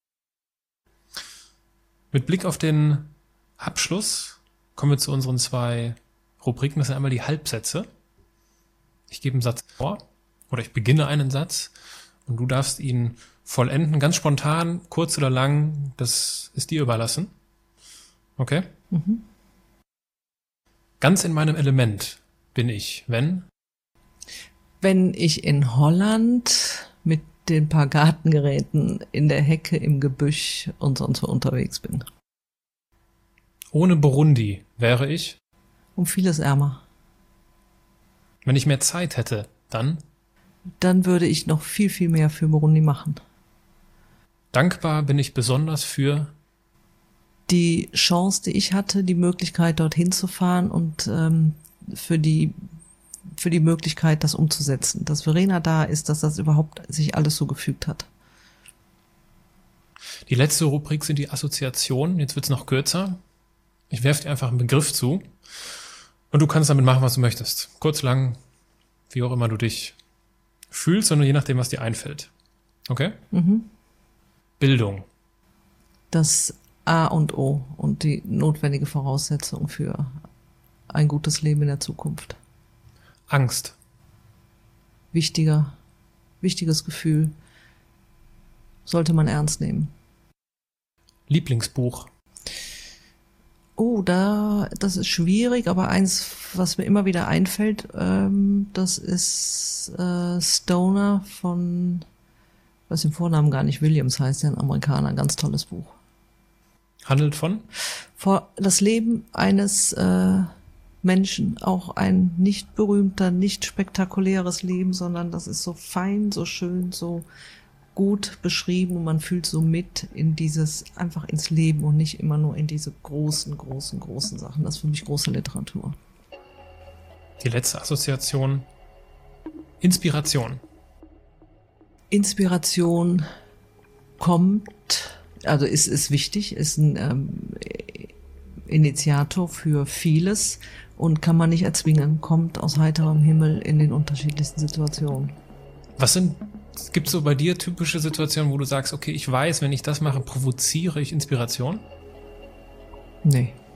Speaker 1: Mit Blick auf den Abschluss kommen wir zu unseren zwei Rubriken. Das sind einmal die Halbsätze. Ich gebe einen Satz vor oder ich beginne einen Satz und du darfst ihn vollenden, ganz spontan, kurz oder lang, das ist dir überlassen. Okay?
Speaker 3: Mhm.
Speaker 1: Ganz in meinem Element bin ich, wenn?
Speaker 3: Wenn ich in Holland mit den paar Gartengeräten in der Hecke, im Gebüsch und sonst wo unterwegs bin.
Speaker 1: Ohne Burundi wäre ich?
Speaker 3: Um vieles ärmer.
Speaker 1: Wenn ich mehr Zeit hätte, dann?
Speaker 3: Dann würde ich noch viel, viel mehr für Burundi machen.
Speaker 1: Dankbar bin ich besonders für?
Speaker 3: Die Chance, die ich hatte, die Möglichkeit, dorthin zu fahren und ähm, für die für die Möglichkeit, das umzusetzen. Dass Verena da ist, dass das überhaupt sich alles so gefügt hat.
Speaker 1: Die letzte Rubrik sind die Assoziationen. Jetzt wird's noch kürzer. Ich werfe dir einfach einen Begriff zu und du kannst damit machen, was du möchtest. Kurz, lang, wie auch immer du dich fühlst, sondern je nachdem, was dir einfällt. Okay?
Speaker 3: Mhm.
Speaker 1: Bildung.
Speaker 3: Das A und O und die notwendige Voraussetzung für ein gutes Leben in der Zukunft.
Speaker 1: Angst.
Speaker 3: Wichtiger, wichtiges Gefühl. Sollte man ernst nehmen.
Speaker 1: Lieblingsbuch.
Speaker 3: Oh, da, das ist schwierig, aber eins, was mir immer wieder einfällt, ähm, das ist äh, Stoner von, was im Vornamen gar nicht Williams heißt, der ein Amerikaner, ein ganz tolles Buch.
Speaker 1: Handelt von?
Speaker 3: Vor das Leben eines äh, Menschen, auch ein nicht berühmter, nicht spektakuläres Leben, sondern das ist so fein, so schön, so gut beschrieben und man fühlt so mit in dieses, einfach ins Leben und nicht immer nur in diese großen, großen, großen Sachen. Das ist für mich große Literatur.
Speaker 1: Die letzte Assoziation. Inspiration.
Speaker 3: Inspiration kommt, also ist, ist wichtig, ist ein ähm, Initiator für vieles und kann man nicht erzwingen, kommt aus heiterem Himmel in den unterschiedlichsten Situationen.
Speaker 1: Was sind, gibt es so bei dir typische Situationen, wo du sagst, okay, ich weiß, wenn ich das mache, provoziere ich Inspiration?
Speaker 3: Nee.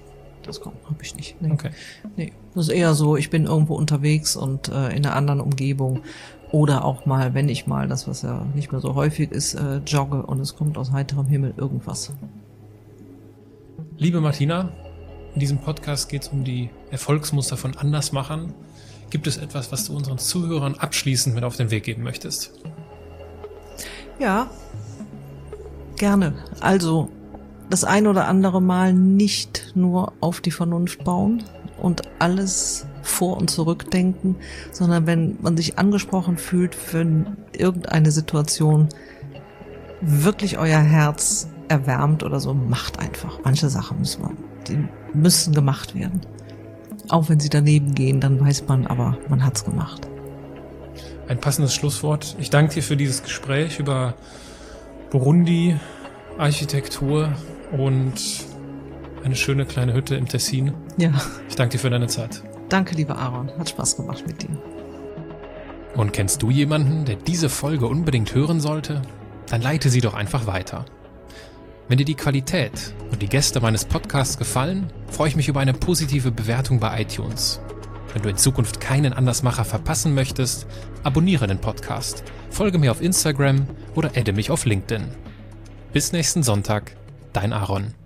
Speaker 3: das kommt, habe ich nicht. Nee.
Speaker 1: Okay.
Speaker 3: Nee, das ist eher so, ich bin irgendwo unterwegs und äh, in einer anderen Umgebung oder auch mal, wenn ich mal, das was ja nicht mehr so häufig ist, äh, jogge und es kommt aus heiterem Himmel irgendwas.
Speaker 1: Liebe Martina, in diesem Podcast geht es um die Erfolgsmuster von Andersmachern. Gibt es etwas, was du unseren Zuhörern abschließend mit auf den Weg geben möchtest?
Speaker 3: Ja, gerne. Also das ein oder andere Mal nicht nur auf die Vernunft bauen und alles vor- und zurückdenken, sondern wenn man sich angesprochen fühlt für irgendeine Situation, wirklich euer Herz erwärmt oder so, macht einfach. Manche Sachen müssen, man, die müssen gemacht werden. Auch wenn sie daneben gehen, dann weiß man, aber man hat's gemacht.
Speaker 1: Ein passendes Schlusswort. Ich danke dir für dieses Gespräch über Burundi, Architektur und eine schöne kleine Hütte im Tessin.
Speaker 3: Ja.
Speaker 1: Ich danke dir für deine Zeit.
Speaker 3: Danke, lieber Aaron. Hat Spaß gemacht mit dir.
Speaker 1: Und kennst du jemanden, der diese Folge unbedingt hören sollte? Dann leite sie doch einfach weiter. Wenn dir die Qualität und die Gäste meines Podcasts gefallen, freue ich mich über eine positive Bewertung bei iTunes. Wenn du in Zukunft keinen Andersmacher verpassen möchtest, abonniere den Podcast, folge mir auf Instagram oder adde mich auf LinkedIn. Bis nächsten Sonntag, dein Aaron.